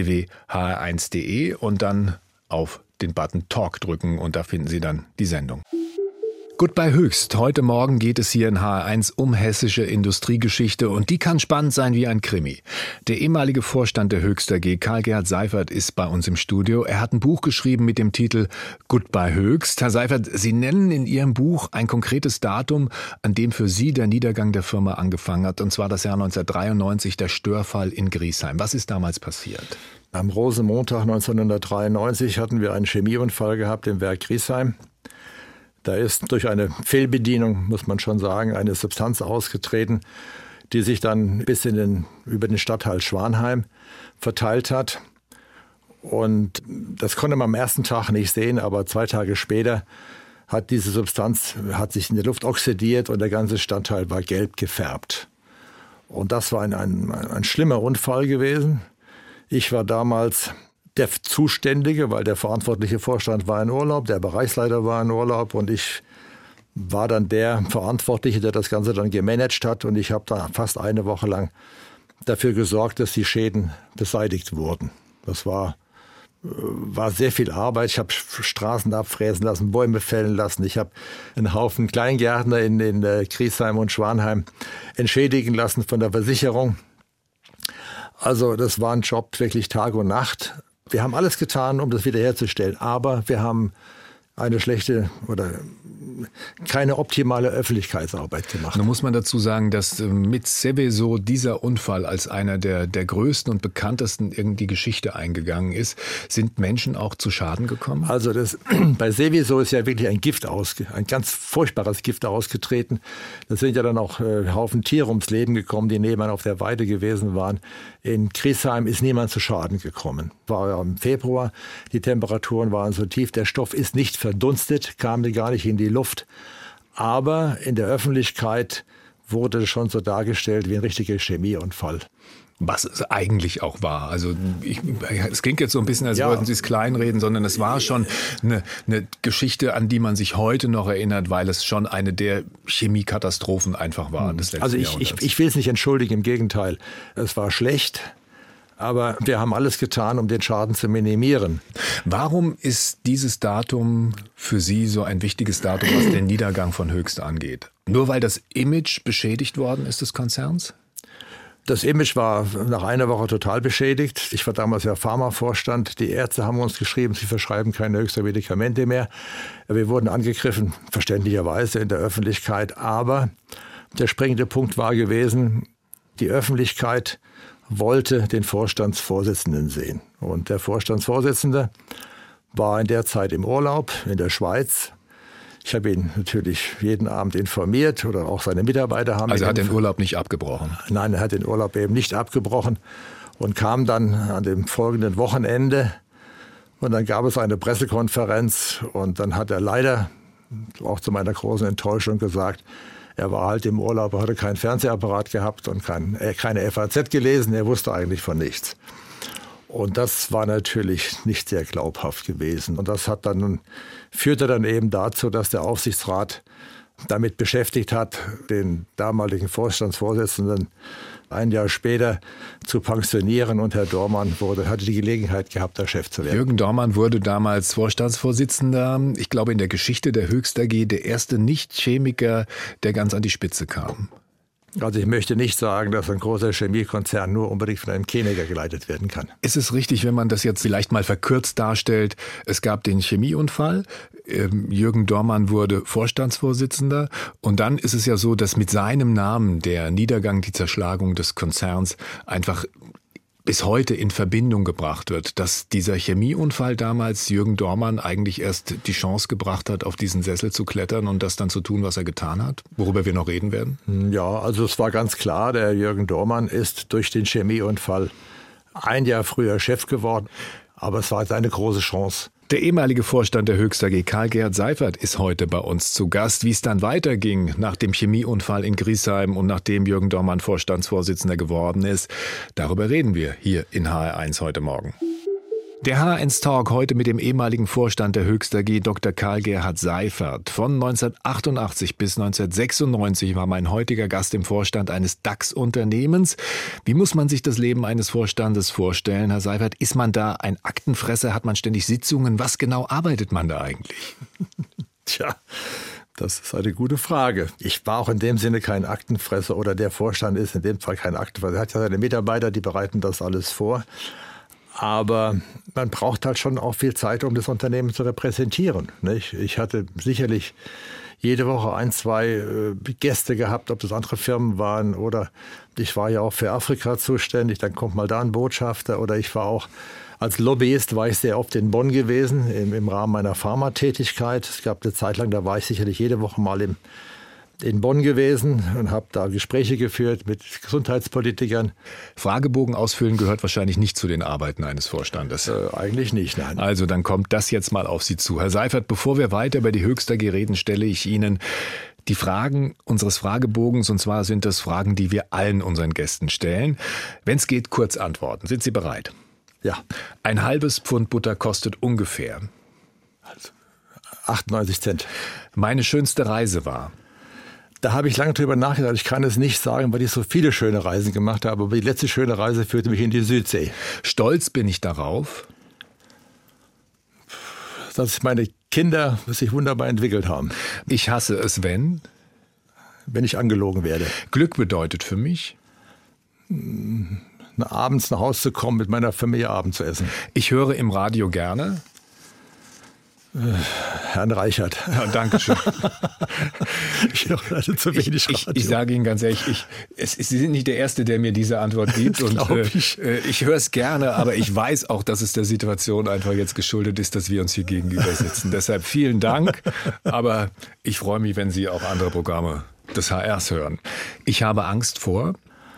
Speaker 2: www.hr1.de und dann auf den Button Talk drücken und da finden Sie dann die Sendung. Goodbye Höchst. Heute Morgen geht es hier in HR1 um hessische Industriegeschichte und die kann spannend sein wie ein Krimi. Der ehemalige Vorstand der Höchst AG, Karl-Gerhard Seifert, ist bei uns im Studio. Er hat ein Buch geschrieben mit dem Titel Goodbye Höchst. Herr Seifert, Sie nennen in Ihrem Buch ein konkretes Datum, an dem für Sie der Niedergang der Firma angefangen hat, und zwar das Jahr 1993, der Störfall in Griesheim. Was ist damals passiert?
Speaker 3: Am Rosenmontag 1993 hatten wir einen Chemieunfall gehabt im Werk Griesheim. Da ist durch eine Fehlbedienung, muss man schon sagen, eine Substanz ausgetreten, die sich dann bis über den Stadtteil Schwanheim verteilt hat. Und das konnte man am ersten Tag nicht sehen, aber 2 Tage später hat diese Substanz sich in der Luft oxidiert und der ganze Stadtteil war gelb gefärbt. Und das war ein schlimmer Unfall gewesen. Ich war damals der Zuständige, weil der verantwortliche Vorstand war in Urlaub, der Bereichsleiter war in Urlaub und ich war dann der Verantwortliche, der das Ganze dann gemanagt hat. Und ich habe da fast eine Woche lang dafür gesorgt, dass die Schäden beseitigt wurden. Das war sehr viel Arbeit. Ich habe Straßen abfräsen lassen, Bäume fällen lassen. Ich habe einen Haufen Kleingärtner in Griesheim und Schwanheim entschädigen lassen von der Versicherung. Also das war ein Job wirklich Tag und Nacht. Wir haben alles getan, um das wiederherzustellen, aber wir haben eine schlechte oder keine optimale Öffentlichkeitsarbeit gemacht.
Speaker 2: Nun muss man dazu sagen, dass mit Seveso dieser Unfall als einer der größten und bekanntesten in die Geschichte eingegangen ist. Sind Menschen auch zu Schaden gekommen?
Speaker 3: Also bei Seveso ist ja wirklich ein ganz furchtbares Gift ausgetreten. Das sind ja dann auch Haufen Tiere ums Leben gekommen, die nebenan auf der Weide gewesen waren. In Griesheim ist niemand zu Schaden gekommen. War ja im Februar, die Temperaturen waren so tief, der Stoff ist nicht verdunstet, kam gar nicht in die Luft. Aber in der Öffentlichkeit wurde es schon so dargestellt wie ein richtiger Chemieunfall.
Speaker 2: Was es eigentlich auch war. Also es klingt jetzt so ein bisschen, als wollten Sie es kleinreden, sondern es war schon eine Geschichte, an die man sich heute noch erinnert, weil es schon eine der Chemiekatastrophen einfach war. Des letzten Jahrhunderts.
Speaker 3: Ich will es nicht entschuldigen, im Gegenteil. Es war schlecht. Aber wir haben alles getan, um den Schaden zu minimieren.
Speaker 2: Warum ist dieses Datum für Sie so ein wichtiges Datum, was den Niedergang von Höchst angeht? Nur weil das Image beschädigt worden ist des Konzerns?
Speaker 3: Das Image war nach einer Woche total beschädigt. Ich war damals ja Pharmavorstand. Die Ärzte haben uns geschrieben, sie verschreiben keine Höchster Medikamente mehr. Wir wurden angegriffen, verständlicherweise in der Öffentlichkeit. Aber der springende Punkt war gewesen, die Öffentlichkeit wollte den Vorstandsvorsitzenden sehen. Und der Vorstandsvorsitzende war in der Zeit im Urlaub in der Schweiz. Ich habe ihn natürlich jeden Abend informiert oder auch seine Mitarbeiter haben.
Speaker 2: Also er hat den Urlaub nicht abgebrochen?
Speaker 3: Nein, er hat den Urlaub eben nicht abgebrochen und kam dann an dem folgenden Wochenende. Und dann gab es eine Pressekonferenz und dann hat er leider, auch zu meiner großen Enttäuschung, gesagt, er war halt im Urlaub, er hatte keinen Fernsehapparat gehabt und keine FAZ gelesen, er wusste eigentlich von nichts. Und das war natürlich nicht sehr glaubhaft gewesen. Und das führte dann eben dazu, dass der Aufsichtsrat damit beschäftigt hat, den damaligen Vorstandsvorsitzenden ein Jahr später zu pensionieren. Und Herr Dormann hatte die Gelegenheit gehabt, der Chef zu werden.
Speaker 2: Jürgen Dormann wurde damals Vorstandsvorsitzender. Ich glaube, in der Geschichte der Höchst AG der erste Nicht-Chemiker, der ganz an die Spitze kam.
Speaker 3: Also ich möchte nicht sagen, dass ein großer Chemiekonzern nur unbedingt von einem Chemiker geleitet werden kann.
Speaker 2: Ist es richtig, wenn man das jetzt vielleicht mal verkürzt darstellt? Es gab den Chemieunfall, Jürgen Dormann wurde Vorstandsvorsitzender und dann ist es ja so, dass mit seinem Namen der Niedergang, die Zerschlagung des Konzerns einfach bis heute in Verbindung gebracht wird, dass dieser Chemieunfall damals Jürgen Dormann eigentlich erst die Chance gebracht hat, auf diesen Sessel zu klettern und das dann zu tun, was er getan hat, worüber wir noch reden werden?
Speaker 3: Ja, also es war ganz klar, der Jürgen Dormann ist durch den Chemieunfall ein Jahr früher Chef geworden, aber es war seine große Chance.
Speaker 2: Der ehemalige Vorstand der Höchst AG, Karl-Gerhard Seifert, ist heute bei uns zu Gast. Wie es dann weiterging nach dem Chemieunfall in Griesheim und nachdem Jürgen Dormann Vorstandsvorsitzender geworden ist, darüber reden wir hier in HR1 heute Morgen. Der HR1 Talk heute mit dem ehemaligen Vorstand der Höchst AG, Dr. Karl-Gerhard Seifert. Von 1988 bis 1996 war mein heutiger Gast im Vorstand eines DAX-Unternehmens. Wie muss man sich das Leben eines Vorstandes vorstellen, Herr Seifert? Ist man da ein Aktenfresser? Hat man ständig Sitzungen? Was genau arbeitet man da eigentlich?
Speaker 3: Tja, das ist eine gute Frage. Ich war auch in dem Sinne kein Aktenfresser oder der Vorstand ist in dem Fall kein Aktenfresser. Er hat ja seine Mitarbeiter, die bereiten das alles vor. Aber man braucht halt schon auch viel Zeit, um das Unternehmen zu repräsentieren. Ich hatte sicherlich jede Woche 1, 2 Gäste gehabt, ob das andere Firmen waren oder ich war ja auch für Afrika zuständig, dann kommt mal da ein Botschafter oder ich war auch als Lobbyist war ich sehr oft in Bonn gewesen im Rahmen meiner Pharmatätigkeit. Es gab eine Zeit lang, da war ich sicherlich jede Woche mal in Bonn gewesen und habe da Gespräche geführt mit Gesundheitspolitikern.
Speaker 2: Fragebogen ausfüllen gehört wahrscheinlich nicht zu den Arbeiten eines Vorstandes.
Speaker 3: Eigentlich nicht, nein.
Speaker 2: Also dann kommt das jetzt mal auf Sie zu. Herr Seifert, bevor wir weiter über die Höchst AG reden, stelle ich Ihnen die Fragen unseres Fragebogens, und zwar sind das Fragen, die wir allen unseren Gästen stellen. Wenn es geht, kurz antworten. Sind Sie bereit?
Speaker 3: Ja.
Speaker 2: Ein halbes Pfund Butter kostet ungefähr
Speaker 3: 98 Cent.
Speaker 2: Meine schönste Reise war?
Speaker 3: Da habe ich lange drüber nachgedacht. Ich kann es nicht sagen, weil ich so viele schöne Reisen gemacht habe. Aber die letzte schöne Reise führte mich in die Südsee.
Speaker 2: Stolz bin ich darauf,
Speaker 3: dass meine Kinder sich wunderbar entwickelt haben.
Speaker 2: Ich hasse es, wenn
Speaker 3: ich angelogen werde.
Speaker 2: Glück bedeutet für mich,
Speaker 3: abends nach Hause zu kommen, mit meiner Familie Abend zu essen.
Speaker 2: Ich höre im Radio gerne
Speaker 3: Herrn Reichert.
Speaker 2: Ja, danke schön.
Speaker 3: Ich höre also zu wenig Radio.
Speaker 2: Ich sage Ihnen ganz ehrlich, Sie sind nicht der Erste, der mir diese Antwort gibt. Und ich höre es gerne, aber ich weiß auch, dass es der Situation einfach jetzt geschuldet ist, dass wir uns hier gegenüber sitzen. Deshalb vielen Dank, aber ich freue mich, wenn Sie auch andere Programme des HRs hören. Ich habe Angst vor,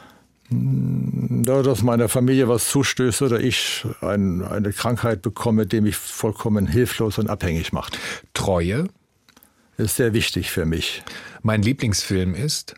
Speaker 3: dass meiner Familie was zustößt oder ich eine Krankheit bekomme, die mich vollkommen hilflos und abhängig macht.
Speaker 2: Treue
Speaker 3: ist sehr wichtig für mich.
Speaker 2: Mein Lieblingsfilm ist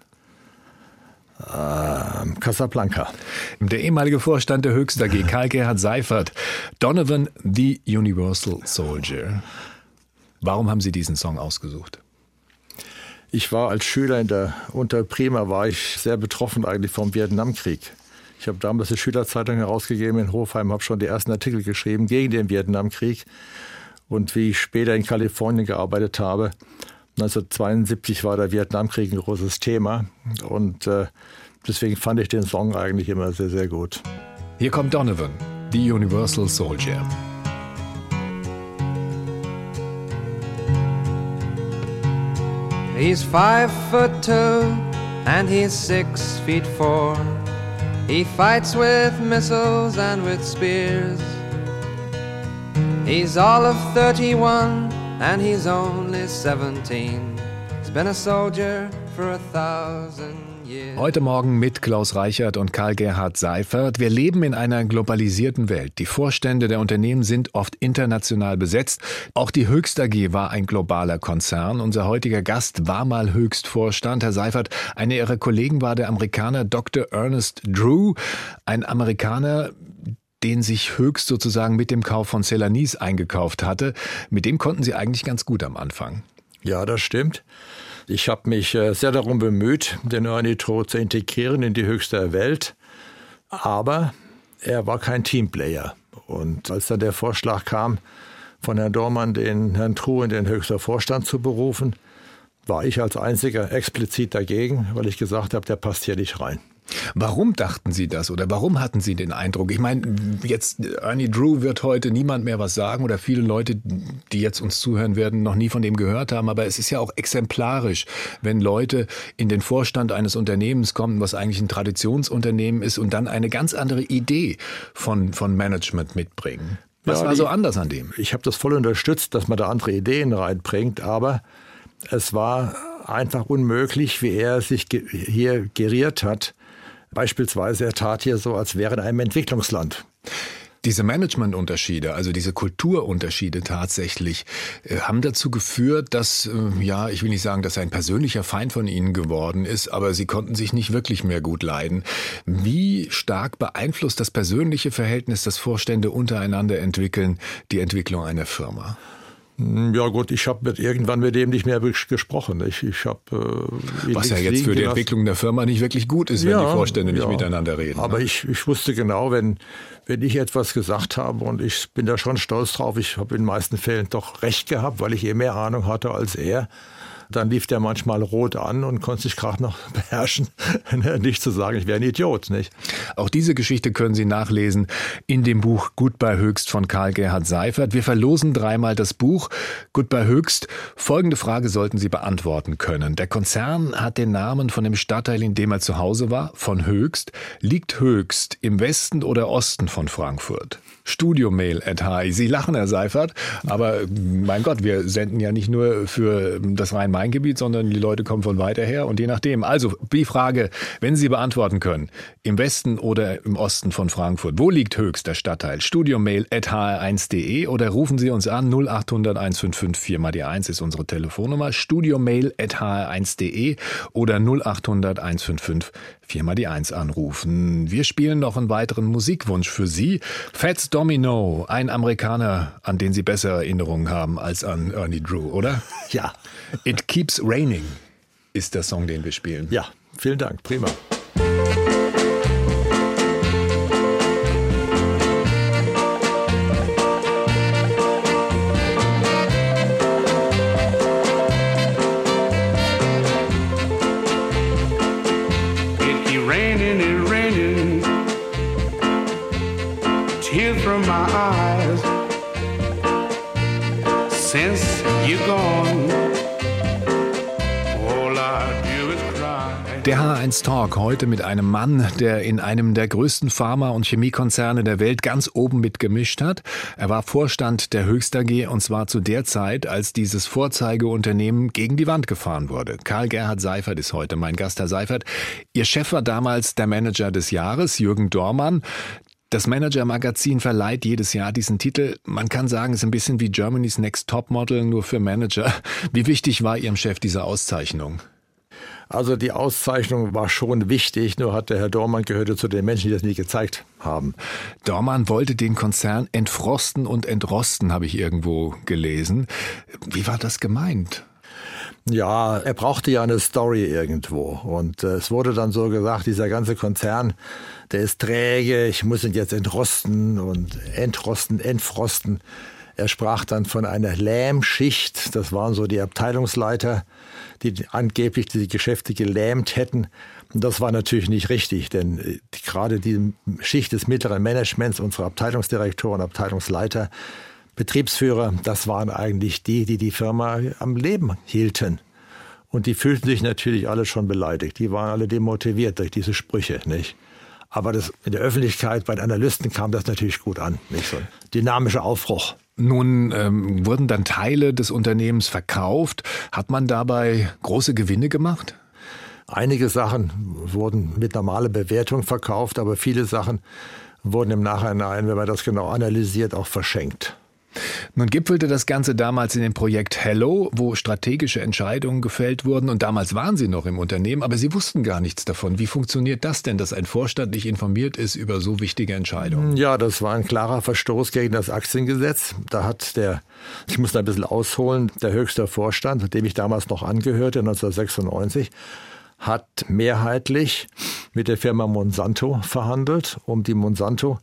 Speaker 3: Casablanca.
Speaker 2: Der ehemalige Vorstand der Höchst AG, Karl-Gerhard Seifert. Donovan, the Universal Soldier. Warum haben Sie diesen Song ausgesucht?
Speaker 3: Ich war als Schüler unter Prima war ich sehr betroffen eigentlich vom Vietnamkrieg. Ich habe damals eine Schülerzeitung herausgegeben in Hofheim, habe schon die ersten Artikel geschrieben gegen den Vietnamkrieg. Und wie ich später in Kalifornien gearbeitet habe, 1972 war der Vietnamkrieg ein großes Thema. Und deswegen fand ich den Song eigentlich immer sehr, sehr gut.
Speaker 2: Hier kommt Donovan, the Universal Soldier.
Speaker 6: He's 5'2" and he's 6'4". He fights with missiles and with spears. He's all of 31 and he's only 17. He's been a soldier for 1,000 years.
Speaker 2: Heute Morgen mit Klaus Reichert und Karl-Gerhard Seifert. Wir leben in einer globalisierten Welt. Die Vorstände der Unternehmen sind oft international besetzt. Auch die Höchst AG war ein globaler Konzern. Unser heutiger Gast war mal Höchstvorstand. Herr Seifert, einer Ihrer Kollegen war der Amerikaner Dr. Ernest Drew. Ein Amerikaner, den sich Hoechst sozusagen mit dem Kauf von Celanese eingekauft hatte. Mit dem konnten Sie eigentlich ganz gut am Anfang.
Speaker 3: Ja, das stimmt. Ich habe mich sehr darum bemüht, den Ernie Toth zu integrieren in die Hoechst der Welt. Aber er war kein Teamplayer. Und als dann der Vorschlag kam, von Herrn Dormann den Herrn True in den Hoechster Vorstand zu berufen, war ich als Einziger explizit dagegen, weil ich gesagt habe, der passt hier nicht rein.
Speaker 2: Warum dachten Sie das oder warum hatten Sie den Eindruck? Ich meine, jetzt Ernie Drew wird heute niemand mehr was sagen oder viele Leute, die jetzt uns zuhören werden, noch nie von dem gehört haben. Aber es ist ja auch exemplarisch, wenn Leute in den Vorstand eines Unternehmens kommen, was eigentlich ein Traditionsunternehmen ist und dann eine ganz andere Idee von Management mitbringen. Was war so anders an dem?
Speaker 3: Ich habe das voll unterstützt, dass man da andere Ideen reinbringt, aber es war einfach unmöglich, wie er sich hier geriert hat. Beispielsweise, er tat hier so, als wäre er in einem Entwicklungsland.
Speaker 2: Diese Managementunterschiede, also diese Kulturunterschiede tatsächlich, haben dazu geführt, dass, ich will nicht sagen, dass er ein persönlicher Feind von Ihnen geworden ist, aber Sie konnten sich nicht wirklich mehr gut leiden. Wie stark beeinflusst das persönliche Verhältnis, das Vorstände untereinander entwickeln, die Entwicklung einer Firma?
Speaker 3: Ja gut, ich habe irgendwann mit dem nicht mehr gesprochen. Ich hab,
Speaker 2: was ja jetzt für die Entwicklung der Firma nicht wirklich gut ist, wenn die Vorstände nicht miteinander reden.
Speaker 3: Aber
Speaker 2: ne?
Speaker 3: ich wusste genau, wenn ich etwas gesagt habe, und ich bin da schon stolz drauf, ich habe in den meisten Fällen doch recht gehabt, weil ich mehr Ahnung hatte als er. Dann lief der manchmal rot an und konnte sich gerade noch beherrschen, nicht zu sagen, ich wäre ein Idiot. Nicht?
Speaker 2: Auch diese Geschichte können Sie nachlesen in dem Buch Gut bei Hoechst von Karl Gerhard Seifert. Wir verlosen 3-mal das Buch Gut bei Hoechst. Folgende Frage sollten Sie beantworten können. Der Konzern hat den Namen von dem Stadtteil, in dem er zu Hause war, von Hoechst. Liegt Hoechst im Westen oder Osten von Frankfurt? Studiomail@hi. Sie lachen, Herr Seifert, aber mein Gott, wir senden ja nicht nur für das Rhein-Main-Gebiet, sondern die Leute kommen von weiter her und je nachdem. Also die Frage, wenn Sie beantworten können, im Westen oder im Osten von Frankfurt, wo liegt Hoechst, der Stadtteil? Studiomail@hr1.de oder rufen Sie uns an, 0800 155 4x1 ist unsere Telefonnummer, Studiomail@hr1.de oder 0800 155 4x1 anrufen. Wir spielen noch einen weiteren Musikwunsch für Sie. Fats Domino, ein Amerikaner, an den Sie bessere Erinnerungen haben als an Ernie Drew, oder?
Speaker 3: Ja.
Speaker 2: It Keeps Raining ist der Song, den wir spielen.
Speaker 3: Ja, vielen Dank, prima.
Speaker 7: Tears from my eyes since you're gone. All I do is cry.
Speaker 2: Der H1 Talk heute mit einem Mann, der in einem der größten Pharma- und Chemiekonzerne der Welt ganz oben mitgemischt hat. Er war Vorstand der Hoechst AG und zwar zu der Zeit, als dieses Vorzeigeunternehmen gegen die Wand gefahren wurde. Karl Gerhard Seifert ist heute mein Gast, Herr Seifert. Ihr Chef war damals der Manager des Jahres, Jürgen Dormann. Das Manager-Magazin verleiht jedes Jahr diesen Titel. Man kann sagen, es ist ein bisschen wie Germany's Next Topmodel, nur für Manager. Wie wichtig war Ihrem Chef diese Auszeichnung?
Speaker 3: Also die Auszeichnung war schon wichtig, nur hat der Herr Dormann gehörte zu den Menschen, die das nie gezeigt haben.
Speaker 2: Dormann wollte den Konzern entfrosten und entrosten, habe ich irgendwo gelesen. Wie war das gemeint?
Speaker 3: Ja, er brauchte ja eine Story irgendwo und es wurde dann so gesagt, dieser ganze Konzern, der ist träge, ich muss ihn jetzt entrosten und entfrosten. Er sprach dann von einer Lähmschicht, das waren so die Abteilungsleiter, die angeblich die Geschäfte gelähmt hätten. Und das war natürlich nicht richtig, denn gerade die Schicht des mittleren Managements, unsere Abteilungsdirektoren, Abteilungsleiter, Betriebsführer, das waren eigentlich die Firma am Leben hielten. Und die fühlten sich natürlich alle schon beleidigt. Die waren alle demotiviert durch diese Sprüche, nicht? Aber in der Öffentlichkeit, bei den Analysten kam das natürlich gut an, nicht? So ein dynamischer Aufbruch.
Speaker 2: Nun wurden dann Teile des Unternehmens verkauft. Hat man dabei große Gewinne gemacht?
Speaker 3: Einige Sachen wurden mit normaler Bewertung verkauft, aber viele Sachen wurden im Nachhinein, wenn man das genau analysiert, auch verschenkt.
Speaker 2: Nun gipfelte das Ganze damals in dem Projekt Hello, wo strategische Entscheidungen gefällt wurden. Und damals waren Sie noch im Unternehmen, aber Sie wussten gar nichts davon. Wie funktioniert das denn, dass ein Vorstand nicht informiert ist über so wichtige Entscheidungen?
Speaker 3: Ja, das war ein klarer Verstoß gegen das Aktiengesetz. Da hat ich muss da ein bisschen ausholen, der höchste Vorstand, dem ich damals noch angehörte, 1996, hat mehrheitlich mit der Firma Monsanto verhandelt, um die Monsanto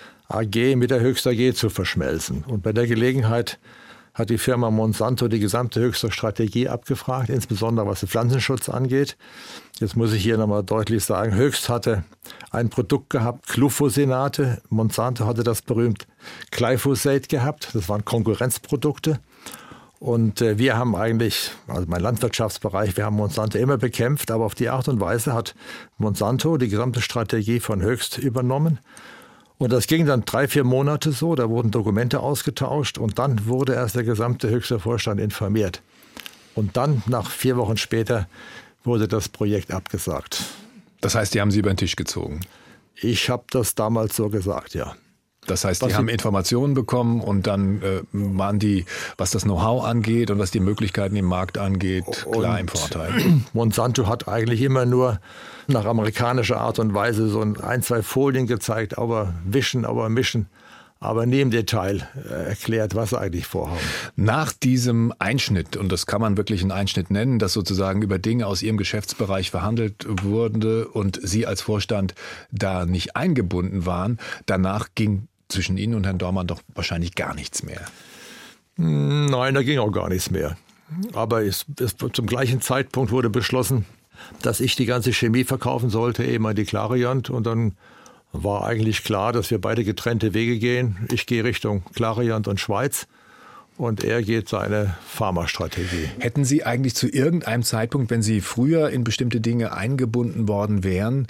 Speaker 3: AG mit der Höchst AG zu verschmelzen. Und bei der Gelegenheit hat die Firma Monsanto die gesamte Höchster Strategie abgefragt, insbesondere was den Pflanzenschutz angeht. Jetzt muss ich hier nochmal deutlich sagen, Höchst hatte ein Produkt gehabt, Glufosinate. Monsanto hatte das berühmte Glyphosate gehabt. Das waren Konkurrenzprodukte. Und wir haben eigentlich, also mein Landwirtschaftsbereich, wir haben Monsanto immer bekämpft, aber auf die Art und Weise hat Monsanto die gesamte Strategie von Höchst übernommen. Und das ging dann 3-4 Monate so, da wurden Dokumente ausgetauscht und dann wurde erst der gesamte höchste Vorstand informiert. Und dann, nach 4 Wochen später, wurde das Projekt abgesagt.
Speaker 2: Das heißt, die haben Sie über den Tisch gezogen?
Speaker 3: Ich habe das damals so gesagt, ja.
Speaker 2: Das heißt, die haben Informationen bekommen und dann waren die, was das Know-how angeht und was die Möglichkeiten im Markt angeht, klar im Vorteil.
Speaker 3: Monsanto hat eigentlich immer nur nach amerikanischer Art und Weise so 1-2 Folien gezeigt, aber wischen, aber mischen, aber nie im Detail erklärt, was sie eigentlich vorhaben.
Speaker 2: Nach diesem Einschnitt, und das kann man wirklich einen Einschnitt nennen, dass sozusagen über Dinge aus Ihrem Geschäftsbereich verhandelt wurde und Sie als Vorstand da nicht eingebunden waren, danach ging zwischen Ihnen und Herrn Dormann doch wahrscheinlich gar nichts mehr.
Speaker 3: Nein, da ging auch gar nichts mehr. Aber zum gleichen Zeitpunkt wurde beschlossen, dass ich die ganze Chemie verkaufen sollte, eben an die Clariant. Und dann war eigentlich klar, dass wir beide getrennte Wege gehen. Ich gehe Richtung Clariant und Schweiz und er geht seine Pharmastrategie.
Speaker 2: Hätten Sie eigentlich zu irgendeinem Zeitpunkt, wenn Sie früher in bestimmte Dinge eingebunden worden wären,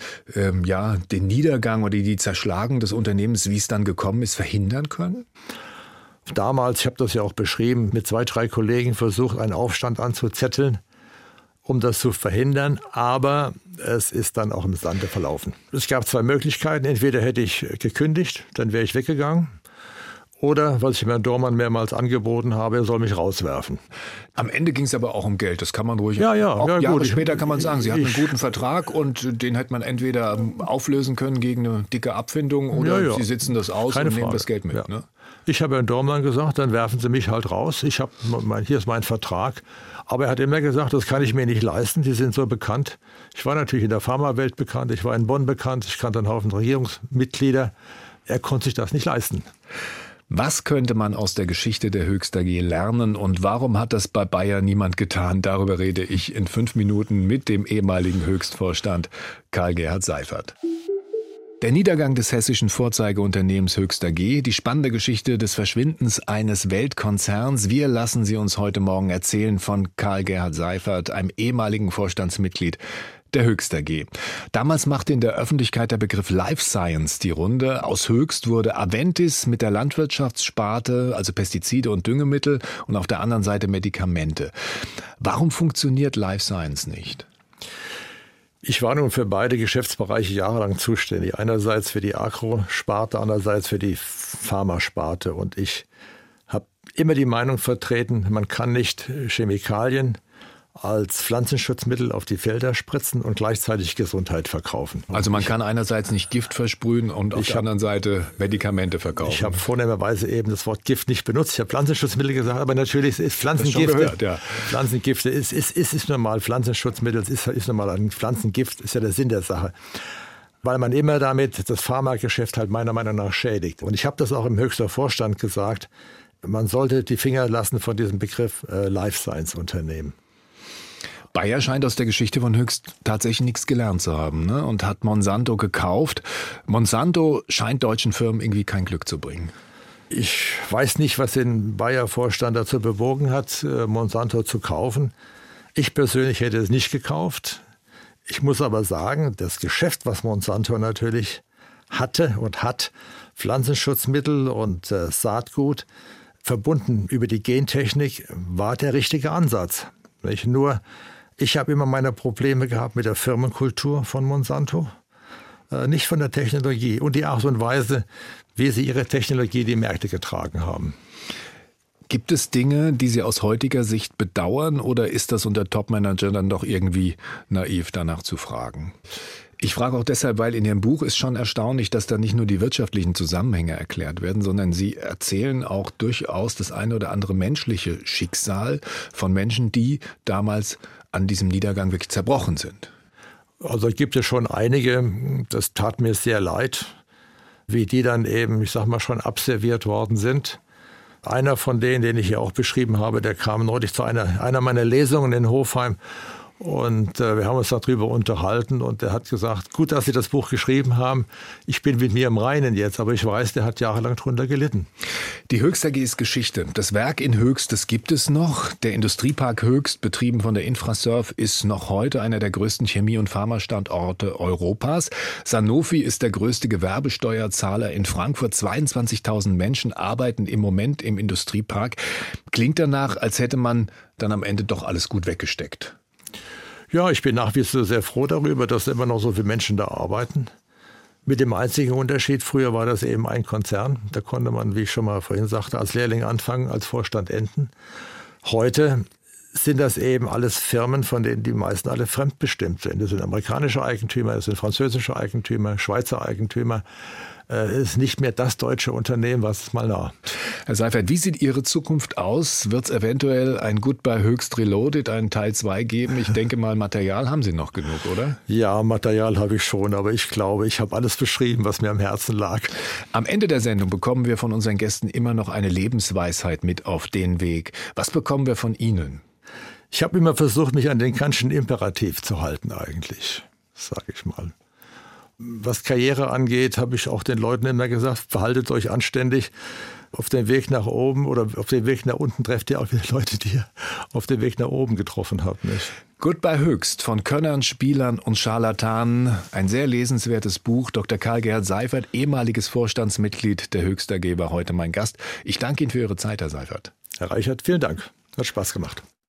Speaker 2: den Niedergang oder die Zerschlagung des Unternehmens, wie es dann gekommen ist, verhindern können?
Speaker 3: Damals, ich habe das ja auch beschrieben, mit 2-3 Kollegen versucht, einen Aufstand anzuzetteln, um das zu verhindern, aber es ist dann auch im Sande verlaufen. Es gab 2 Möglichkeiten. Entweder hätte ich gekündigt, dann wäre ich weggegangen. Oder, was ich Herrn Dormann mehrmals angeboten habe, er soll mich rauswerfen.
Speaker 2: Am Ende ging es aber auch um Geld, das kann man ruhig.
Speaker 3: Ja,
Speaker 2: Jahre
Speaker 3: gut.
Speaker 2: Später kann man sagen, Sie hatten einen guten Vertrag und den hätte man entweder auflösen können gegen eine dicke Abfindung oder Sie sitzen das aus und nehmen das Geld mit.
Speaker 3: Ja.
Speaker 2: Ne?
Speaker 3: Ich habe Herrn Dormann gesagt, dann werfen Sie mich halt raus. Hier ist mein Vertrag. Aber er hat immer gesagt, das kann ich mir nicht leisten. Sie sind so bekannt. Ich war natürlich in der Pharmawelt bekannt. Ich war in Bonn bekannt. Ich kannte einen Haufen Regierungsmitglieder. Er konnte sich das nicht leisten.
Speaker 2: Was könnte man aus der Geschichte der Höchst AG lernen und warum hat das bei Bayer niemand getan? Darüber rede ich in 5 Minuten mit dem ehemaligen Höchstvorstand Karl-Gerhard Seifert. Der Niedergang des hessischen Vorzeigeunternehmens Höchst AG, die spannende Geschichte des Verschwindens eines Weltkonzerns. Wir lassen sie uns heute Morgen erzählen von Karl-Gerhard Seifert, einem ehemaligen Vorstandsmitglied der Höchst AG. Damals machte in der Öffentlichkeit der Begriff Life Science die Runde. Aus Höchst wurde Aventis mit der Landwirtschaftssparte, also Pestizide und Düngemittel und auf der anderen Seite Medikamente. Warum funktioniert Life Science nicht?
Speaker 3: Ich war nun für beide Geschäftsbereiche jahrelang zuständig. Einerseits für die Agro-Sparte, andererseits für die Pharmasparte. Und ich habe immer die Meinung vertreten, man kann nicht Chemikalien als Pflanzenschutzmittel auf die Felder spritzen und gleichzeitig Gesundheit verkaufen.
Speaker 2: Also man kann einerseits nicht Gift versprühen und auf der anderen Seite Medikamente verkaufen.
Speaker 3: Ich habe vornehmerweise eben das Wort Gift nicht benutzt. Ich habe Pflanzenschutzmittel gesagt, aber natürlich ist Pflanzengifte.
Speaker 2: Gehört, ja.
Speaker 3: Pflanzengifte ist normal. Pflanzenschutzmittel ist normal ein Pflanzengift, ist ja der Sinn der Sache. Weil man immer damit das Pharmageschäft halt meiner Meinung nach schädigt. Und ich habe das auch im höchsten Vorstand gesagt, man sollte die Finger lassen von diesem Begriff Life Science Unternehmen.
Speaker 2: Bayer scheint aus der Geschichte von Höchst tatsächlich nichts gelernt zu haben, ne? Und hat Monsanto gekauft. Monsanto scheint deutschen Firmen irgendwie kein Glück zu bringen.
Speaker 3: Ich weiß nicht, was den Bayer-Vorstand dazu bewogen hat, Monsanto zu kaufen. Ich persönlich hätte es nicht gekauft. Ich muss aber sagen, das Geschäft, was Monsanto natürlich hatte und hat, Pflanzenschutzmittel und Saatgut, verbunden über die Gentechnik, war der richtige Ansatz. Ich habe immer meine Probleme gehabt mit der Firmenkultur von Monsanto, nicht von der Technologie und die Art und Weise, wie sie ihre Technologie die Märkte getragen haben.
Speaker 2: Gibt es Dinge, die Sie aus heutiger Sicht bedauern, oder ist das unter Topmanager dann doch irgendwie naiv, danach zu fragen? Ich frage auch deshalb, weil in Ihrem Buch ist schon erstaunlich, dass da nicht nur die wirtschaftlichen Zusammenhänge erklärt werden, sondern Sie erzählen auch durchaus das eine oder andere menschliche Schicksal von Menschen, die damals an diesem Niedergang wirklich zerbrochen sind.
Speaker 3: Also gibt es schon einige, das tat mir sehr leid, wie die dann eben, ich sag mal, schon abserviert worden sind. Einer von denen, den ich hier auch beschrieben habe, der kam neulich zu einer meiner Lesungen in Hofheim. Und wir haben uns darüber unterhalten und er hat gesagt, gut, dass Sie das Buch geschrieben haben. Ich bin mit mir im Reinen jetzt, aber ich weiß, der hat jahrelang drunter gelitten.
Speaker 2: Die Höchst AG ist Geschichte. Das Werk in Höchst, das gibt es noch. Der Industriepark Höchst, betrieben von der Infrasurf, ist noch heute einer der größten Chemie- und Pharmastandorte Europas. Sanofi ist der größte Gewerbesteuerzahler in Frankfurt. 22.000 Menschen arbeiten im Moment im Industriepark. Klingt danach, als hätte man dann am Ende doch alles gut weggesteckt.
Speaker 3: Ja, ich bin nach wie vor sehr froh darüber, dass immer noch so viele Menschen da arbeiten. Mit dem einzigen Unterschied, früher war das eben ein Konzern. Da konnte man, wie ich schon mal vorhin sagte, als Lehrling anfangen, als Vorstand enden. Heute sind das eben alles Firmen, von denen die meisten alle fremdbestimmt sind. Das sind amerikanische Eigentümer, das sind französische Eigentümer, Schweizer Eigentümer. Es ist nicht mehr das deutsche Unternehmen, was es mal war.
Speaker 2: Herr Seifert, wie sieht Ihre Zukunft aus? Wird es eventuell ein Goodbye Höchst Reloaded, einen Teil 2 geben? Ich denke mal, Material haben Sie noch genug, oder?
Speaker 3: Ja, Material habe ich schon, aber ich glaube, ich habe alles beschrieben, was mir am Herzen lag.
Speaker 2: Am Ende der Sendung bekommen wir von unseren Gästen immer noch eine Lebensweisheit mit auf den Weg. Was bekommen wir von Ihnen?
Speaker 3: Ich habe immer versucht, mich an den Kantschen Imperativ zu halten eigentlich, sage ich mal. Was Karriere angeht, habe ich auch den Leuten immer gesagt, verhaltet euch anständig. Auf dem Weg nach oben oder auf dem Weg nach unten trefft ihr auch wieder Leute, die ihr auf dem Weg nach oben getroffen habt. Nicht?
Speaker 2: Goodbye Höchst von Könnern, Spielern und Scharlatanen. Ein sehr lesenswertes Buch. Dr. Karl-Gerhard Seifert, ehemaliges Vorstandsmitglied der Höchst AG, war heute mein Gast. Ich danke Ihnen für Ihre Zeit, Herr Seifert.
Speaker 3: Herr Reichert, vielen Dank. Hat Spaß gemacht.